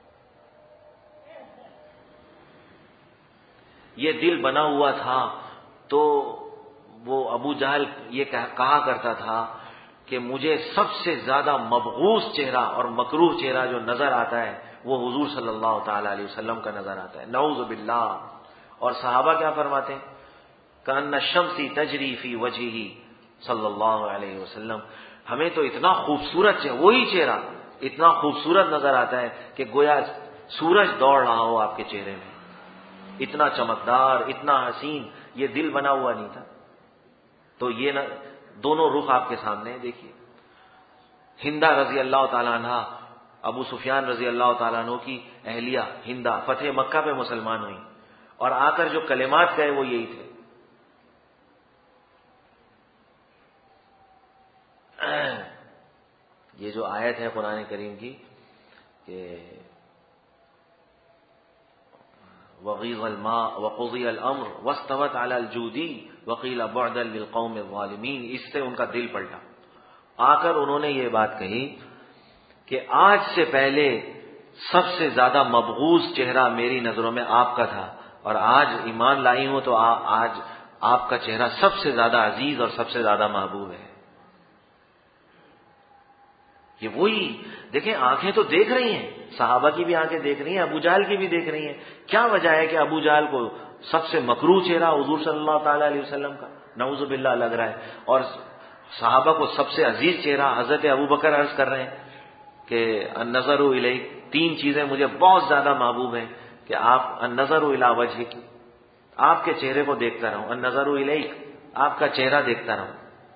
یہ دل بنا ہوا تھا تو وہ ابو جہل یہ کہا کرتا تھا کہ مجھے سب سے زیادہ مبغوث چہرہ اور مکروہ چہرہ جو نظر آتا ہے وہ حضور صلی اللہ تعالی علیہ وسلم کا نظر آتا ہے، نعوذ باللہ۔ اور صحابہ کیا فرماتے ہیں؟ کأن الشمس تجری فی وجہہ صلی اللہ علیہ وسلم، ہمیں تو اتنا خوبصورت چہرہ، وہی چہرہ اتنا خوبصورت نظر آتا ہے کہ گویا سورج دوڑ رہا ہو آپ کے چہرے میں، اتنا چمکدار، اتنا حسین۔ یہ دل بنا ہوا نہیں تھا۔ تو یہ نہ دونوں رخ آپ کے سامنے ہیں، دیکھیے۔ ہندا رضی اللہ تعالیٰ عنہ، ابو سفیان رضی اللہ تعالیٰ عنہ کی اہلیہ ہندا فتح مکہ پہ مسلمان ہوئی اور آ کر جو کلمات کہے وہ یہی تھے، یہ جو آیت ہے قرآن کریم کی کہ وغیض الماء وقضی الامر واستوت علی الجودی وقیل بعدا للقوم الظالمین، اس سے ان کا دل پلٹا۔ آ کر انہوں نے یہ بات کہی کہ آج سے پہلے سب سے زیادہ مبغوض چہرہ میری نظروں میں آپ کا تھا، اور آج ایمان لائی ہوں تو آج آپ کا چہرہ سب سے زیادہ عزیز اور سب سے زیادہ محبوب ہے۔ یہ وہی دیکھیں، آنکھیں تو دیکھ رہی ہیں، صحابہ کی بھی آنکھیں دیکھ رہی ہیں، ابو جہل کی بھی دیکھ رہی ہیں۔ کیا وجہ ہے کہ ابو جہل کو سب سے مکروہ چہرہ حضور صلی اللہ تعالی علیہ وسلم کا نعوذ باللہ لگ رہا ہے، اور صحابہ کو سب سے عزیز چہرہ حضرت ابو بکر عرض کر رہے ہیں کہ النظر الیک، تین چیزیں مجھے بہت زیادہ محبوب ہیں کہ آپ النظر الی وجہک، آپ کے چہرے کو دیکھتا رہوں، النظر الیک، آپ کا چہرہ دیکھتا رہوں۔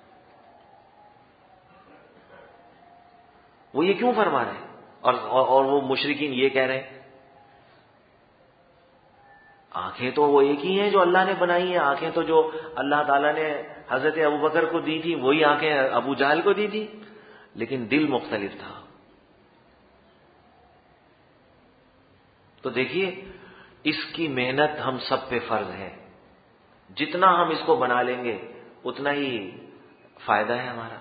وہ یہ کیوں فرما رہے ہیں؟ اور اور وہ مشرکین یہ کہہ رہے ہیں آنکھیں تو وہ ایک ہی ہیں جو اللہ نے بنائی ہیں، آنکھیں تو جو اللہ تعالیٰ نے حضرت ابو بکر کو دی تھی وہی آنکھیں ابو جہل کو دی تھی، لیکن دل مختلف تھا۔ تو دیکھیے اس کی محنت ہم سب پہ فرض ہے، جتنا ہم اس کو بنا لیں گے اتنا ہی فائدہ ہے ہمارا۔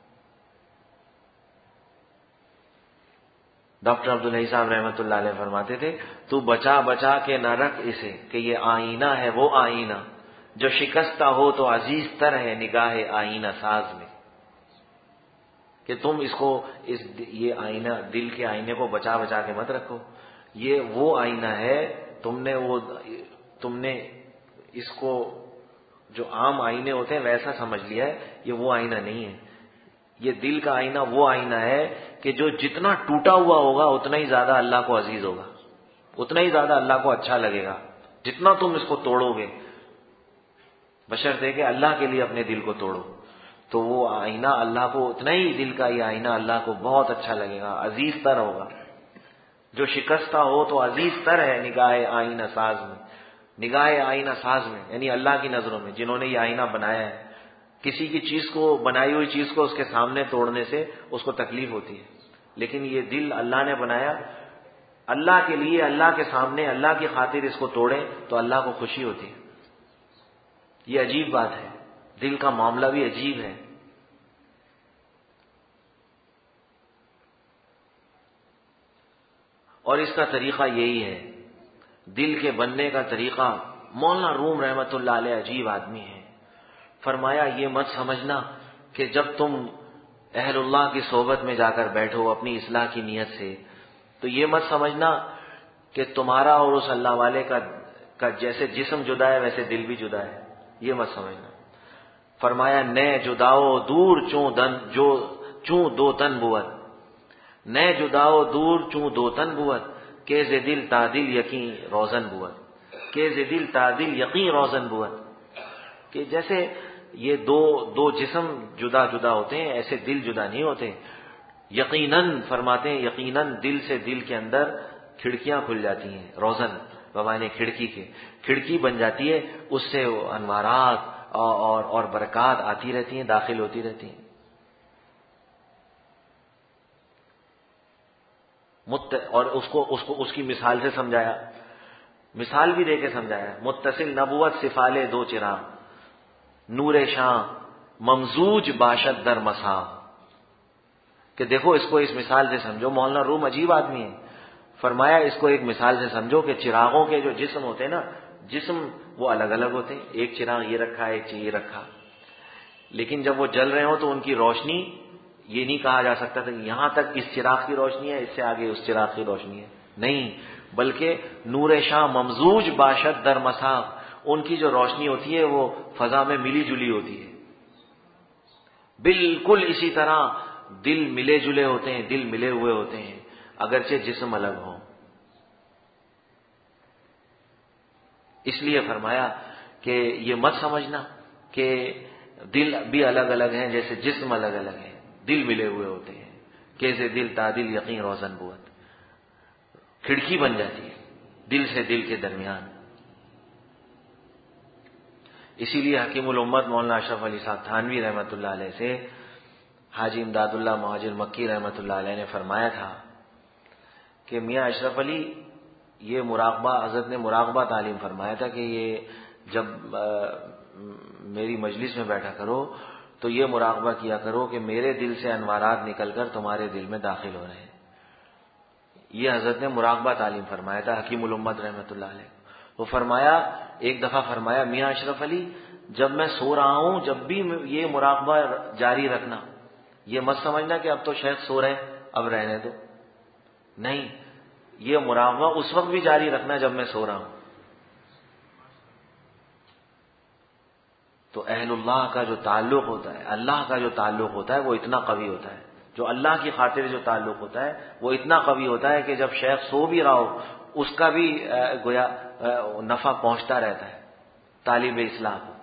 ڈاکٹر عبدالحی صاحب رحمۃ اللہ علیہ فرماتے تھے تو بچا بچا کے نہ رکھ اسے کہ یہ آئینہ ہے وہ آئینہ جو شکستہ ہو تو عزیز تر ہے نگاہ آئینہ ساز میں، کہ تم اس کو اس یہ آئینہ دل کے آئینے کو بچا بچا کے مت رکھو، یہ وہ آئینہ ہے، تم نے وہ تم نے اس کو جو عام آئینے ہوتے ہیں ویسا سمجھ لیا ہے، یہ وہ آئینہ نہیں ہے، یہ دل کا آئینہ وہ آئینہ ہے کہ جو جتنا ٹوٹا ہوا ہوگا اتنا ہی زیادہ اللہ کو عزیز ہوگا، اتنا ہی زیادہ اللہ کو اچھا لگے گا، جتنا تم اس کو توڑو گے، بشرطے کہ اللہ کے لیے اپنے دل کو توڑو، تو وہ آئینہ اللہ کو اتنا ہی، دل کا یہ آئینہ اللہ کو بہت اچھا لگے گا، عزیز تر ہوگا۔ جو شکستہ ہو تو عزیز تر ہے نگاہ آئینہ ساز میں، نگاہ آئینہ ساز میں یعنی اللہ کی نظروں میں، جنہوں نے یہ آئینہ بنایا ہے۔ کسی کی چیز کو، بنائی ہوئی چیز کو اس کے سامنے توڑنے سے اس کو تکلیف ہوتی ہے، لیکن یہ دل اللہ نے بنایا اللہ کے لیے، اللہ کے سامنے، اللہ کی خاطر اس کو توڑیں تو اللہ کو خوشی ہوتی ہے. یہ عجیب بات ہے، دل کا معاملہ بھی عجیب ہے. اور اس کا طریقہ یہی ہے، دل کے بننے کا طریقہ. مولانا روم رحمت اللہ علیہ عجیب آدمی ہے. فرمایا یہ مت سمجھنا کہ جب تم اہل اللہ کی صحبت میں جا کر بیٹھو اپنی اصلاح کی نیت سے، تو یہ مت سمجھنا کہ تمہارا اور اس اللہ والے کا کا جیسے جسم جدا ہے ویسے دل بھی جدا ہے. یہ مت سمجھنا. فرمایا نئے جداؤ دور چوں دن جو چوں دو تن بوت، نئے جداؤ دور چوں دو تن بوت، کہ ز دل تا دل یقین روزن بوت، کہ ز دل تا دل یقین روزن بوت. کہ جیسے یہ دو دو جسم جدا جدا ہوتے ہیں ایسے دل جدا نہیں ہوتے. یقیناً فرماتے ہیں یقیناً دل سے دل کے اندر کھڑکیاں کھل جاتی ہیں. روزن بمانے کھڑکی کے، کھڑکی بن جاتی ہے، اس سے انوارات اور اور برکات آتی رہتی ہیں، داخل ہوتی رہتی ہیں. مت اور اس کو اس کو اس کی مثال سے سمجھایا، مثال بھی دے کے سمجھایا. متصل نبوت صفالے دو چراغ، نور شاں ممزوج باشد در مسا. کہ دیکھو اس کو اس مثال سے سمجھو. مولانا روم عجیب آدمی ہے. فرمایا اس کو ایک مثال سے سمجھو کہ چراغوں کے جو جسم ہوتے ہیں نا، جسم وہ الگ الگ ہوتے ہیں. ایک چراغ یہ رکھا ہے، ایک یہ رکھا، لیکن جب وہ جل رہے ہوں تو ان کی روشنی یہ نہیں کہا جا سکتا تھا کہ یہاں تک اس چراغ کی روشنی ہے، اس سے آگے اس چراغ کی روشنی ہے. نہیں، بلکہ نور شاہ ممزوج باشد در مساق، ان کی جو روشنی ہوتی ہے وہ فضا میں ملی جلی ہوتی ہے. بالکل اسی طرح دل ملے جلے ہوتے ہیں، دل ملے ہوئے ہوتے ہیں اگرچہ جسم الگ ہو. اس لیے فرمایا کہ یہ مت سمجھنا کہ دل بھی الگ الگ ہیں جیسے جسم الگ الگ ہیں، دل ملے ہوئے ہوتے ہیں. کیسے دل تا دل یقین روزن بوت، کھڑکی بن جاتی ہے دل سے دل کے درمیان. اسی لیے حکیم الامت مولانا اشرف علی صاحب تھانوی رحمۃ اللہ علیہ سے حاجی امداد اللہ مہاجر مکی رحمۃ اللہ علیہ نے فرمایا تھا کہ میاں اشرف علی یہ مراقبہ، حضرت نے مراقبہ تعلیم فرمایا تھا کہ یہ جب میری مجلس میں بیٹھا کرو تو یہ مراقبہ کیا کرو کہ میرے دل سے انوارات نکل کر تمہارے دل میں داخل ہو رہے ہیں. یہ حضرت نے مراقبہ تعلیم فرمایا تھا حکیم الامت رحمۃ اللہ علیہ. وہ فرمایا ایک دفعہ فرمایا میاں اشرف علی جب میں سو رہا ہوں جب بھی یہ مراقبہ جاری رکھنا، یہ مت سمجھنا کہ اب تو شیخ سو رہے ہیں اب رہنے دو. نہیں، یہ مراقبہ اس وقت بھی جاری رکھنا جب میں سو رہا ہوں. تو اہل اللہ کا جو تعلق ہوتا ہے، اللہ کا جو تعلق ہوتا ہے وہ اتنا قوی ہوتا ہے. جو اللہ کی خاطر جو تعلق ہوتا ہے وہ اتنا قوی ہوتا ہے کہ جب شیخ سو بھی رہا ہو اس کا بھی گویا نفع پہنچتا رہتا ہے طالب اصلاح کو.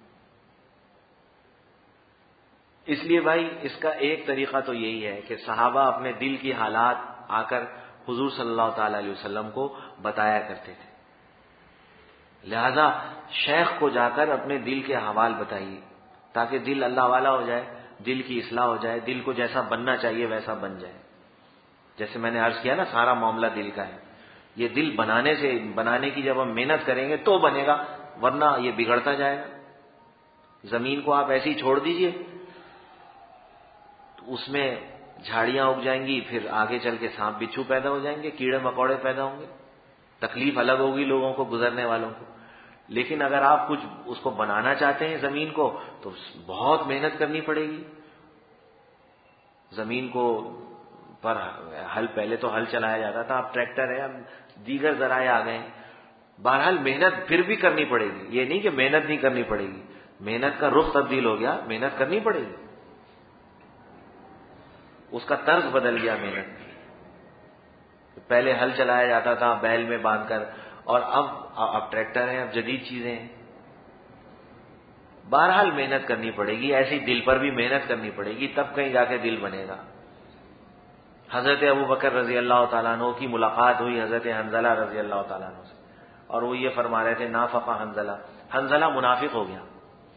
اس لیے بھائی اس کا ایک طریقہ تو یہی ہے کہ صحابہ اپنے دل کی حالات آ کر حضور صلی اللہ تعالی علیہ وسلم کو بتایا کرتے تھے. لہذا شیخ کو جا کر اپنے دل کے حوال بتائیے تاکہ دل اللہ والا ہو جائے، دل کی اصلاح ہو جائے، دل کو جیسا بننا چاہیے ویسا بن جائے. جیسے میں نے عرض کیا نا سارا معاملہ دل کا ہے. یہ دل بنانے سے بنانے کی جب ہم محنت کریں گے تو بنے گا، ورنہ یہ بگڑتا جائے گا. زمین کو آپ ایسے ہی چھوڑ دیجئے تو اس میں جھاڑیاں اگ جائیں گی، پھر آگے چل کے سانپ بچھو پیدا ہو جائیں گے، کیڑے مکوڑے پیدا ہوں گے، تکلیف الگ ہوگی لوگوں کو، گزرنے والوں کو. لیکن اگر آپ کچھ اس کو بنانا چاہتے ہیں زمین کو تو بہت محنت کرنی پڑے گی. زمین کو پر ہل پہلے تو ہل چلایا جاتا تھا، اب ٹریکٹر ہے، اب دیگر ذرائع آ گئے. بہرحال محنت پھر بھی کرنی پڑے گی. یہ نہیں کہ محنت نہیں کرنی پڑے گی، محنت کا رخ تبدیل ہو گیا، محنت کرنی پڑے گی. اس کا طرز بدل گیا محنت. پہلے ہل چلایا جاتا تھا بیل میں باندھ کر، اور اب اب ٹریکٹر ہے، اب جدید چیزیں ہیں. بہرحال محنت کرنی پڑے گی. ایسی دل پر بھی محنت کرنی پڑے گی، تب کہیں جا کے دل بنے گا. حضرت ابو بکر رضی اللہ تعالیٰ عنہ کی ملاقات ہوئی حضرت حنظلہ رضی اللہ تعالیٰ عنہ سے، اور وہ یہ فرما رہے تھے نافقہ حنظلہ، حنظلہ منافق ہو گیا.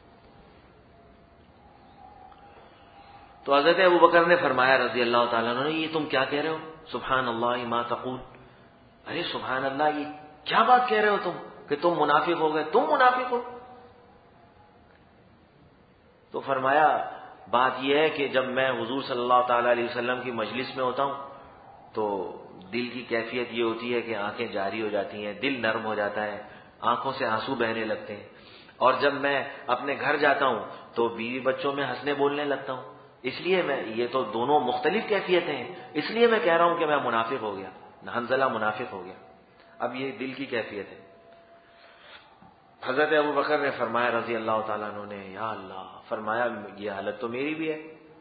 تو حضرت ابو بکر نے فرمایا رضی اللہ تعالیٰ عنہ، یہ تم کیا کہہ رہے ہو؟ سبحان اللہ ما تقول، ارے سبحان اللہ، یہ کیا بات کہہ رہے ہو تم کہ تم منافق ہو گئے، تم منافق ہو؟ تو فرمایا بات یہ ہے کہ جب میں حضور صلی اللہ تعالی علیہ وسلم کی مجلس میں ہوتا ہوں تو دل کی کیفیت یہ ہوتی ہے کہ آنکھیں جاری ہو جاتی ہیں، دل نرم ہو جاتا ہے، آنکھوں سے آنسو بہنے لگتے ہیں. اور جب میں اپنے گھر جاتا ہوں تو بیوی بچوں میں ہنسنے بولنے لگتا ہوں. اس لیے میں، یہ تو دونوں مختلف کیفیتیں ہیں، اس لیے میں کہہ رہا ہوں کہ میں منافق ہو گیا، حنظلہ منافق ہو گیا. اب یہ دل کی کیفیت ہے. حضرت ابو بکر نے فرمایا رضی اللہ تعالیٰ عنہ نے، یا اللہ، فرمایا یہ حالت تو میری بھی ہے،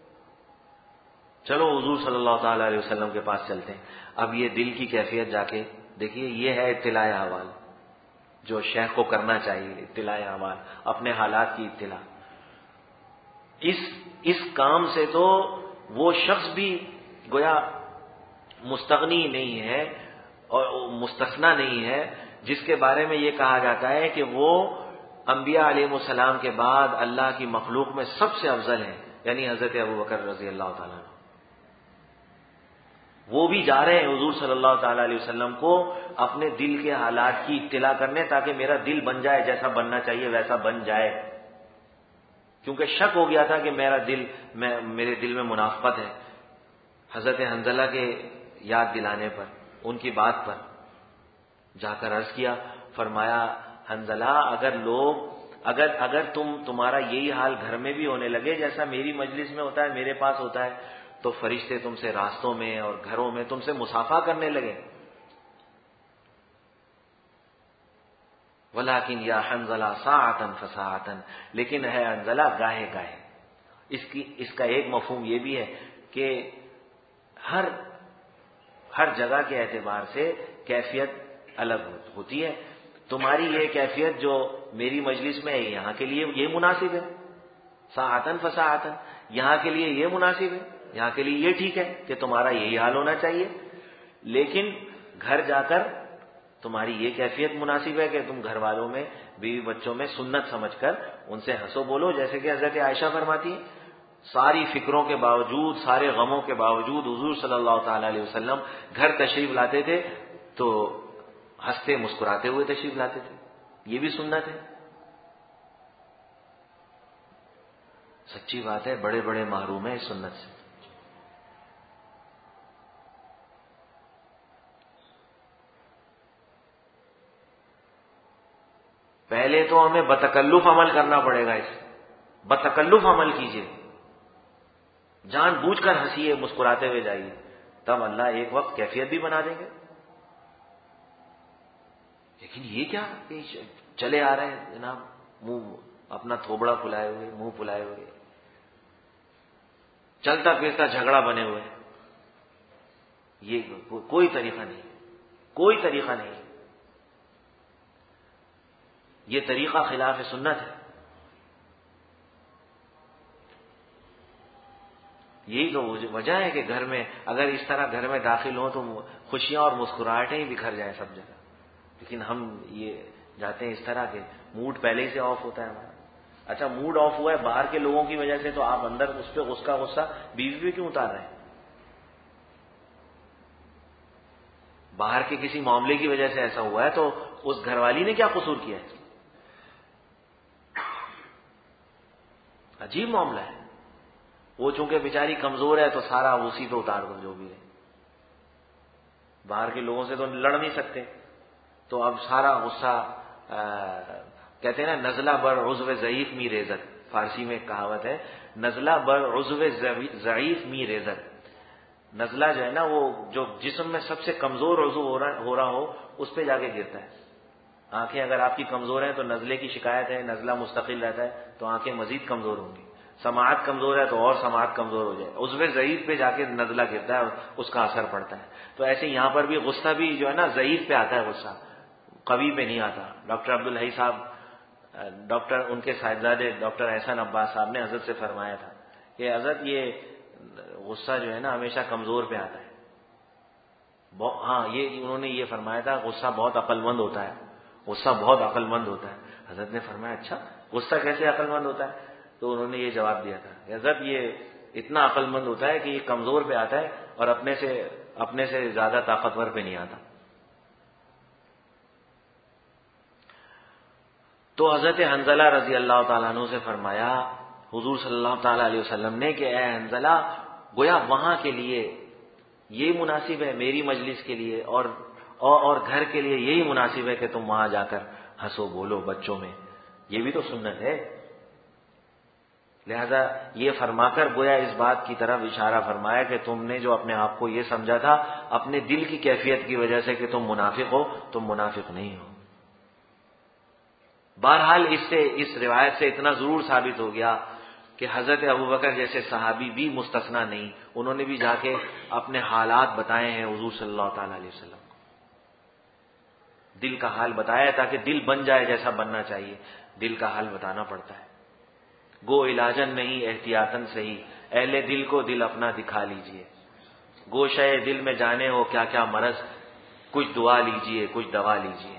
چلو حضور صلی اللہ تعالی علیہ وسلم کے پاس چلتے ہیں. اب یہ دل کی کیفیت جا کے دیکھیے، یہ ہے اطلاع احوال جو شیخ کو کرنا چاہیے. اطلاع احوال، اپنے حالات کی اطلاع. اس اس کام سے تو وہ شخص بھی گویا مستغنی نہیں ہے اور مستثنا نہیں ہے جس کے بارے میں یہ کہا جاتا ہے کہ وہ انبیاء علیہ السلام کے بعد اللہ کی مخلوق میں سب سے افضل ہیں، یعنی حضرت ابو بکر رضی اللہ تعالیٰ عنہ. وہ بھی جا رہے ہیں حضور صلی اللہ تعالی علیہ وسلم کو اپنے دل کے حالات کی اطلاع کرنے، تاکہ میرا دل بن جائے، جیسا بننا چاہیے ویسا بن جائے. کیونکہ شک ہو گیا تھا کہ میرا دل میں میرے دل میں منافقت ہے. حضرت حنظلہ کے یاد دلانے پر، ان کی بات پر جا کر عرض کیا، فرمایا حنظلہ، اگر لوگ اگر اگر تم تمہارا یہی حال گھر میں بھی ہونے لگے جیسا میری مجلس میں ہوتا ہے، میرے پاس ہوتا ہے، تو فرشتے تم سے راستوں میں اور گھروں میں تم سے مصافحہ کرنے لگے. ولیکن یا حنظلہ ساعتن فساعتن، لیکن ہے حنظلہ گاہے گاہے. اس کی اس کا ایک مفہوم یہ بھی ہے کہ ہر ہر جگہ کے اعتبار سے کیفیت الگ ہوتی ہے. تمہاری یہ کیفیت جو میری مجلس میں ہے، یہاں کے لیے یہ مناسب ہے، ساعتن فساعتن، یہاں کے لیے یہ مناسب ہے، یہاں کے لیے یہ ٹھیک ہے کہ تمہارا یہی حال ہونا چاہیے. لیکن گھر جا کر تمہاری یہ کیفیت مناسب ہے کہ تم گھر والوں میں، بیوی بچوں میں سنت سمجھ کر ان سے ہنسو بولو. جیسے کہ حضرت عائشہ فرماتی ہیں، ساری فکروں کے باوجود، سارے غموں کے باوجود حضور صلی اللہ تعالی علیہ وسلم گھر تشریف لاتے تھے تو ہنستے مسکراتے ہوئے تشریف لاتے تھے. یہ بھی سنت ہے. سچی بات ہے، بڑے بڑے محروم ہیں اس سنت سے. پہلے تو ہمیں بتکلف عمل کرنا پڑے گا. اس بتکلف عمل کیجئے، جان بوجھ کر ہنسیے، مسکراتے ہوئے جائیے، تب اللہ ایک وقت کیفیت بھی بنا دیں گے. لیکن یہ کیا کہ چلے آ رہے ہیں جناب، منہ اپنا تھوبڑا پھلائے ہوئے، منہ پھلائے ہوئے، چلتا پھرتا جھگڑا بنے ہوئے. یہ کوئی طریقہ نہیں، کوئی طریقہ نہیں. یہ طریقہ خلاف سنت ہے. یہی تو وجہ ہے کہ گھر میں اگر اس طرح گھر میں داخل ہوں تو خوشیاں اور مسکراہٹیں ہی بکھر جائیں سب جگہ. لیکن ہم یہ جاتے ہیں اس طرح کے، موڈ پہلے ہی سے آف ہوتا ہے ہمارا. اچھا موڈ آف ہوا ہے باہر کے لوگوں کی وجہ سے، تو آپ اندر اس پہ اس کا غصہ بیوی پہ کیوں اتار رہے ہیں؟ باہر کے کسی معاملے کی وجہ سے ایسا ہوا ہے تو اس گھر والی نے کیا قصور کیا ہے؟ عجیب معاملہ ہے. وہ چونکہ بیچاری کمزور ہے تو سارا اسی پہ اتار دو جو بھی ہے. باہر کے لوگوں سے تو لڑ نہیں سکتے، تو اب سارا غصہ کہتے ہیں نا، نزلہ بر عضو ضعیف می ریزت. فارسی میں ایک کہاوت ہے، نزلہ بر عضو ضعیف می ریزت. نزلہ جو ہے نا، وہ جو جسم میں سب سے کمزور عضو ہو رہا ہو رہا ہو اس پہ جا کے گرتا ہے. آنکھیں اگر آپ کی کمزور ہیں تو نزلے کی شکایت ہے، نزلہ مستقل رہتا ہے تو آنکھیں مزید کمزور ہوں گی. سماعت کمزور ہے تو اور سماعت کمزور ہو جائے. عضو ضعیف پہ جا کے نزلہ گرتا ہے اور اس کا اثر پڑتا ہے. تو ایسے یہاں پر بھی غصہ بھی جو ہے نا ضعیف پہ آتا ہے، غصہ قوی پہ نہیں آتا. ڈاکٹر عبدالحی صاحب، ڈاکٹر ان کے صاحبزادے ڈاکٹر احسان عباس صاحب نے حضرت سے فرمایا تھا کہ حضرت یہ غصہ جو ہے نا ہمیشہ کمزور پہ آتا ہے. ہاں یہ انہوں نے یہ فرمایا تھا، غصہ بہت عقل مند ہوتا ہے، غصہ بہت عقل مند ہوتا ہے. حضرت نے فرمایا اچھا غصہ کیسے عقل مند ہوتا ہے؟ تو انہوں نے یہ جواب دیا تھا کہ حضرت یہ اتنا عقل مند ہوتا ہے کہ یہ کمزور پہ آتا ہے اور اپنے سے اپنے سے زیادہ طاقتور پہ نہیں آتا. تو حضرت حنظلہ رضی اللہ تعالیٰ عنہ سے فرمایا حضور صلی اللہ تعالیٰ علیہ وسلم نے کہ اے حنظلہ، گویا وہاں کے لیے یہ مناسب ہے، میری مجلس کے لیے اور اور گھر کے لیے یہی مناسب ہے کہ تم وہاں جا کر ہنسو بولو بچوں میں، یہ بھی تو سنت ہے۔ لہذا یہ فرما کر گویا اس بات کی طرف اشارہ فرمایا کہ تم نے جو اپنے آپ کو یہ سمجھا تھا اپنے دل کی کیفیت کی وجہ سے کہ تم منافق ہو، تم منافق نہیں ہو۔ بہرحال اس سے اس روایت سے اتنا ضرور ثابت ہو گیا کہ حضرت ابوبکر جیسے صحابی بھی مستثنا نہیں، انہوں نے بھی جا کے اپنے حالات بتائے ہیں حضور صلی اللہ تعالی علیہ وسلم کو، دل کا حال بتایا تاکہ دل بن جائے جیسا بننا چاہیے، دل کا حال بتانا پڑتا ہے۔ گو علاجن نہیں احتیاطن صحیح، اہل دل کو دل اپنا دکھا لیجئے، گوشہ دل میں جانے ہو کیا کیا مرض، کچھ دعا لیجئے کچھ دوا لیجئے۔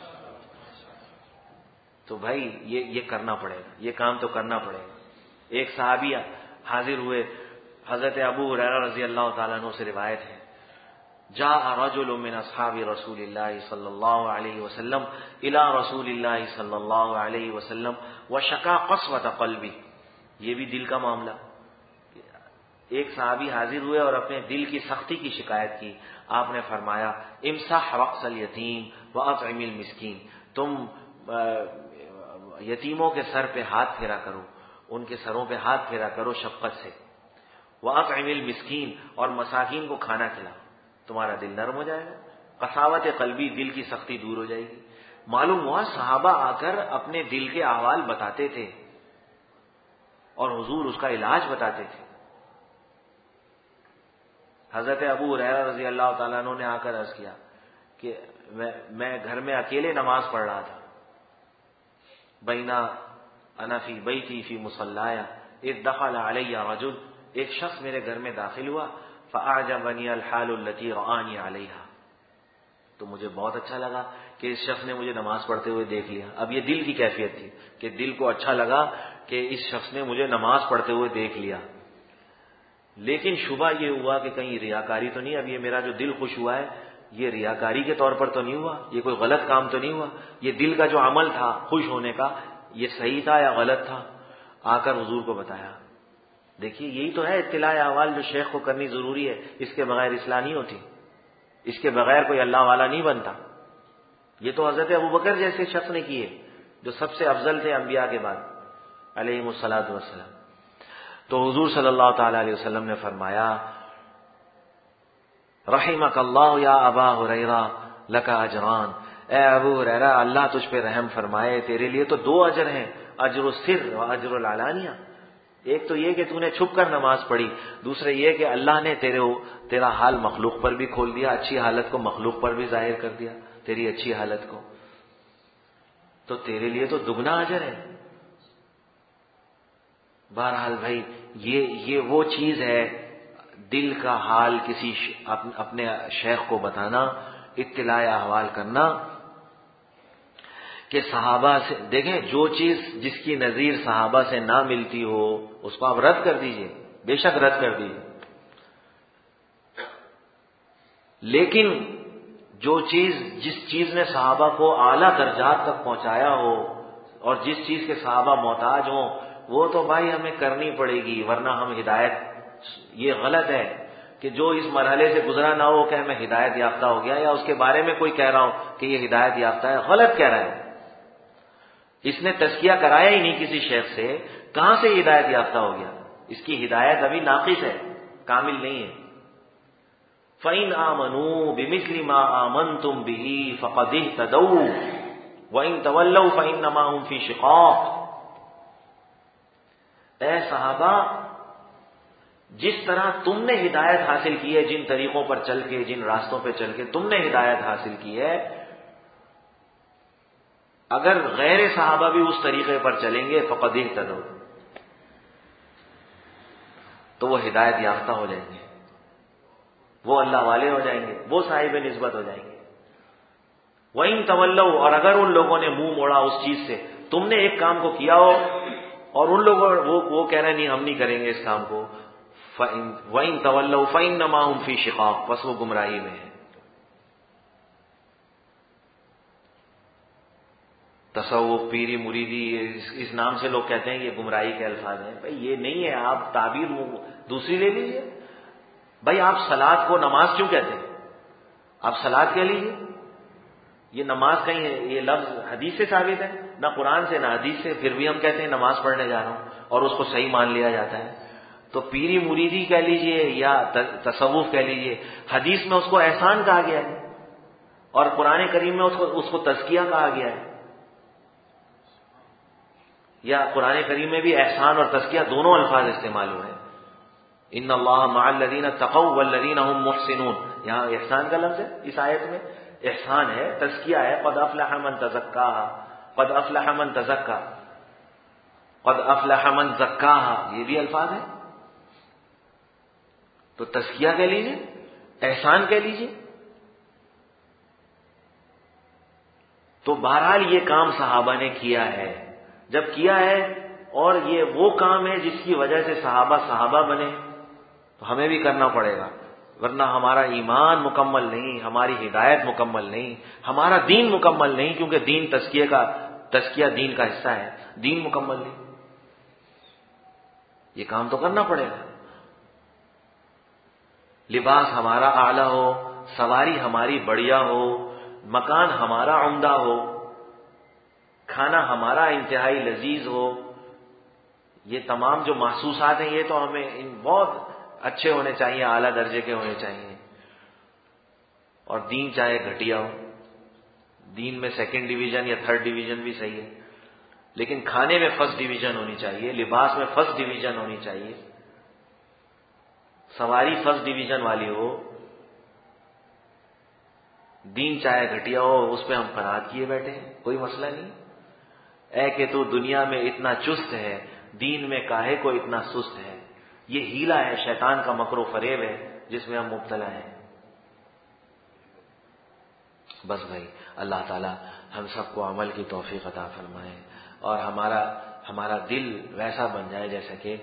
تو بھائی یہ یہ کرنا پڑے گا، یہ کام تو کرنا پڑے گا۔ ایک صحابی حاضر ہوئے، حضرت ابو ہریرہ رضی اللہ تعالیٰ عنہ سے روایت ہے، جاء رجل من اصحاب رسول اللہ صلی اللہ علیہ وسلم الى رسول اللہ صلی اللہ علیہ وسلم وشکا قسوۃ قلبی، یہ بھی دل کا معاملہ۔ ایک صحابی حاضر ہوئے اور اپنے دل کی سختی کی شکایت کی، آپ نے فرمایا امسح رأس الیتیم واطعم المسکین، تم یتیموں کے سر پہ ہاتھ پھیرا کرو، ان کے سروں پہ ہاتھ پھیرا کرو شفقت سے، واطعم المسکین، اور مساکین کو کھانا کھلاؤ، تمہارا دل نرم ہو جائے گا، قساوت قلبی، دل کی سختی دور ہو جائے گی۔ معلوم ہوا صحابہ آ کر اپنے دل کے احوال بتاتے تھے اور حضور اس کا علاج بتاتے تھے۔ حضرت ابو ہریرہ رضی اللہ تعالیٰ عنہ نے آ کر عرض کیا کہ میں میں گھر میں اکیلے نماز پڑھ رہا تھا، بینا انا فی بیتی فی مصلایا اذ دخل علی رجل، ایک شخص میرے گھر میں داخل ہوا، فاعجبنی الحال التي رآنی علیہا، تو مجھے بہت اچھا لگا کہ اس شخص نے مجھے نماز پڑھتے ہوئے دیکھ لیا۔ اب یہ دل کی کیفیت تھی کہ دل کو اچھا لگا کہ اس شخص نے مجھے نماز پڑھتے ہوئے دیکھ لیا، لیکن شبہ یہ ہوا کہ کہیں ریاکاری تو نہیں، اب یہ میرا جو دل خوش ہوا ہے یہ ریاکاری کے طور پر تو نہیں ہوا، یہ کوئی غلط کام تو نہیں ہوا، یہ دل کا جو عمل تھا خوش ہونے کا یہ صحیح تھا یا غلط تھا؟ آ کر حضور کو بتایا۔ دیکھیے یہی تو ہے اطلاع احوال جو شیخ کو کرنی ضروری ہے، اس کے بغیر اصلاح نہیں ہوتی، اس کے بغیر کوئی اللہ والا نہیں بنتا۔ یہ تو حضرت ابوبکر جیسے شخص نے کیے جو سب سے افضل تھے انبیاء کے بعد علیہم الصلاۃ والسلام۔ تو حضور صلی اللہ تعالی علیہ وسلم نے فرمایا رحمک اللہ یا ابا ہریرہ لک اجران، اے ابو ہریرہ اللہ تجھ پہ رحم فرمائے، تیرے لیے تو دو اجر ہیں، اجر السر و اجر العلانیہ۔ ایک تو یہ کہ تو نے چھپ کر نماز پڑھی، دوسرے یہ کہ اللہ نے تیرے تیرا حال مخلوق پر بھی کھول دیا، اچھی حالت کو مخلوق پر بھی ظاہر کر دیا، تیری اچھی حالت کو، تو تیرے لیے تو دگنا اجر ہے۔ بہرحال بھائی یہ یہ وہ چیز ہے، دل کا حال کسی اپنے شیخ کو بتانا، اطلاع احوال کرنا کہ صحابہ سے دیکھیں جو چیز جس کی نظیر صحابہ سے نہ ملتی ہو اس کو آپ رد کر دیجئے، بے شک رد کر دیجئے، لیکن جو چیز جس چیز نے صحابہ کو اعلیٰ درجات تک پہنچایا ہو اور جس چیز کے صحابہ محتاج ہوں وہ تو بھائی ہمیں کرنی پڑے گی، ورنہ ہم ہدایت، یہ غلط ہے کہ جو اس مرحلے سے گزرا نہ ہو کہ میں ہدایت یافتہ ہو گیا، یا اس کے بارے میں کوئی کہہ رہا ہوں کہ یہ ہدایت یافتہ ہے، غلط کہہ رہا ہے۔ اس نے تزکیہ کرایا ہی نہیں کسی شیخ سے، کہاں سے ہدایت یافتہ ہو گیا؟ اس کی ہدایت ابھی ناقص ہے، کامل نہیں ہے۔ فَإِنْ آمَنُوا بِمِثْلِ مَا آمَنْتُمْ بِهِ فَقَدِ اهْتَدَوْا وَإِنْ تَوَلَّوْا فَإِنَّمَا هُمْ فِي شِقَاقٍ، اے صحابہ جس طرح تم نے ہدایت حاصل کی ہے، جن طریقوں پر چل کے، جن راستوں پہ چل کے تم نے ہدایت حاصل کی ہے، اگر غیر صحابہ بھی اس طریقے پر چلیں گے فقد اہتدوا، تو وہ ہدایت یافتہ ہو جائیں گے، وہ اللہ والے ہو جائیں گے، وہ صاحب نسبت ہو جائیں گے۔ وَإِن تَوَلَّوْا، اور اگر ان لوگوں نے منہ موڑا اس چیز سے، تم نے ایک کام کو کیا ہو اور ان لوگوں وہ, وہ کہہ رہے ہیں نہیں ہم نہیں کریں گے اس کام کو، وَإِن تَوَلَّوْا فَإِنَّمَا هُمْ فِي شِقَاقٍ، بس وہ گمراہی میں ہے۔ تصوف، پیری، مریدی، اس, اس نام سے لوگ کہتے ہیں یہ گمراہی کے الفاظ ہیں. بھائی یہ نہیں ہے، آپ تعبیر دوسری لے لیجیے. بھائی آپ صلاۃ کو نماز کیوں کہتے ہیں؟ آپ صلاۃ کہہ لیجیے. یہ نماز کہیں ہے، یہ لفظ حدیث سے ثابت ہے؟ نہ قرآن سے نہ حدیث سے. پھر بھی ہم کہتے ہیں نماز پڑھنے جا رہا ہوں اور اس کو صحیح مان لیا جاتا ہے. تو پیری مریدی کہہ لیجیے یا تصوف کہہ لیجیے، حدیث میں اس کو احسان کہا گیا ہے اور قرآن کریم میں اس کو اس کو تزکیہ کہا گیا ہے. یا قرآن کریم میں بھی احسان اور تزکیہ دونوں الفاظ استعمال ہوئے ہیں. ان اللہ مع الذین اتقوا والذین هم محسنون. یہاں احسان کا لفظ ہے اس آیت میں، احسان ہے، تزکیہ ہے. قد افلح من تزکاہا، قد افلح من تزکا، قد افلح من زکاہا، یہ بھی الفاظ ہیں. تو تزکیہ کہہ لیجیے، احسان کہہ لیجیے. تو بہرحال یہ کام صحابہ نے کیا ہے. جب کیا ہے اور یہ وہ کام ہے جس کی وجہ سے صحابہ صحابہ بنے، تو ہمیں بھی کرنا پڑے گا. ورنہ ہمارا ایمان مکمل نہیں، ہماری ہدایت مکمل نہیں، ہمارا دین مکمل نہیں. کیونکہ دین تزکیہ کا تزکیہ دین کا حصہ ہے، دین مکمل نہیں. یہ کام تو کرنا پڑے گا. لباس ہمارا اعلیٰ ہو، سواری ہماری بڑھیا ہو، مکان ہمارا عمدہ ہو، کھانا ہمارا انتہائی لذیذ ہو. یہ تمام جو محسوسات ہیں یہ تو ہمیں ان بہت اچھے ہونے چاہیے، اعلیٰ درجے کے ہونے چاہیے. اور دین چاہے گھٹیا ہو، دین میں سیکنڈ ڈویژن یا تھرڈ ڈویژن بھی صحیح ہے، لیکن کھانے میں فرسٹ ڈویژن ہونی چاہیے، لباس میں فرسٹ ڈویژن ہونی چاہیے، سواری فرسٹ ڈویژن والی ہو. دین چاہے گھٹیا ہو، اس پہ ہم قناعت کیے بیٹھے ہیں، کوئی مسئلہ نہیں. اے کہ تو دنیا میں اتنا چست ہے، دین میں کاہے کو اتنا سست ہے. یہ ہیلا ہے، شیطان کا مکر و فریب ہے جس میں ہم مبتلا ہیں. بس بھائی اللہ تعالی ہم سب کو عمل کی توفیق عطا فرمائے اور ہمارا ہمارا دل ویسا بن جائے جیسے کہ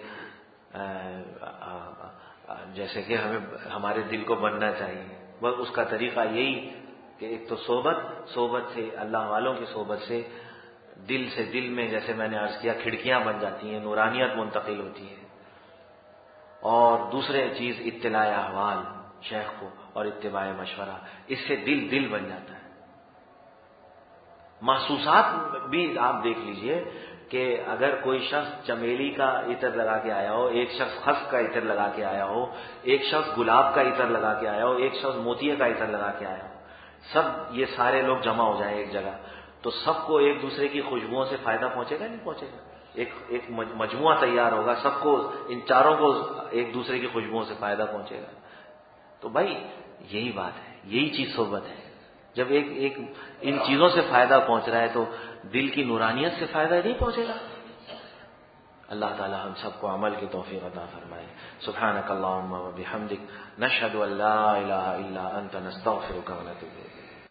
جیسے کہ ہمیں ہمارے دل کو بننا چاہیے. بس اس کا طریقہ یہی کہ ایک تو صحبت صحبت سے، اللہ والوں کی صحبت سے دل سے دل میں، جیسے میں نے عرض کیا، کھڑکیاں بن جاتی ہیں، نورانیت منتقل ہوتی ہے. اور دوسرے چیز اطلاع احوال شیخ کو اور اتباع مشورہ، اس سے دل دل بن جاتا ہے. محسوسات بھی آپ دیکھ لیجئے کہ اگر کوئی شخص چمیلی کا عطر لگا کے آیا ہو، ایک شخص خس کا عطر لگا کے آیا ہو، ایک شخص گلاب کا عطر لگا کے آیا ہو، ایک شخص موتیے کا عطر لگا کے آیا ہو، سب یہ سارے لوگ جمع ہو جائیں ایک جگہ، تو سب کو ایک دوسرے کی خوشبوؤں سے فائدہ پہنچے گا نہیں پہنچے گا؟ ایک ایک مجموعہ تیار ہوگا، سب کو، ان چاروں کو ایک دوسرے کی خوشبوؤں سے فائدہ پہنچے گا. تو بھائی یہی بات ہے، یہی چیز صحبت ہے. جب ایک ایک ان چیزوں سے فائدہ پہنچ رہا ہے تو دل کی نورانیت سے فائدہ نہیں پہنچے گا. اللہ تعالی ہم سب کو عمل کی توفیق عطا فرمائے. سبحانک اللہم و بحمدک، نشہد ان لا الہ الا انت، نستغفرک و نتوب الیک.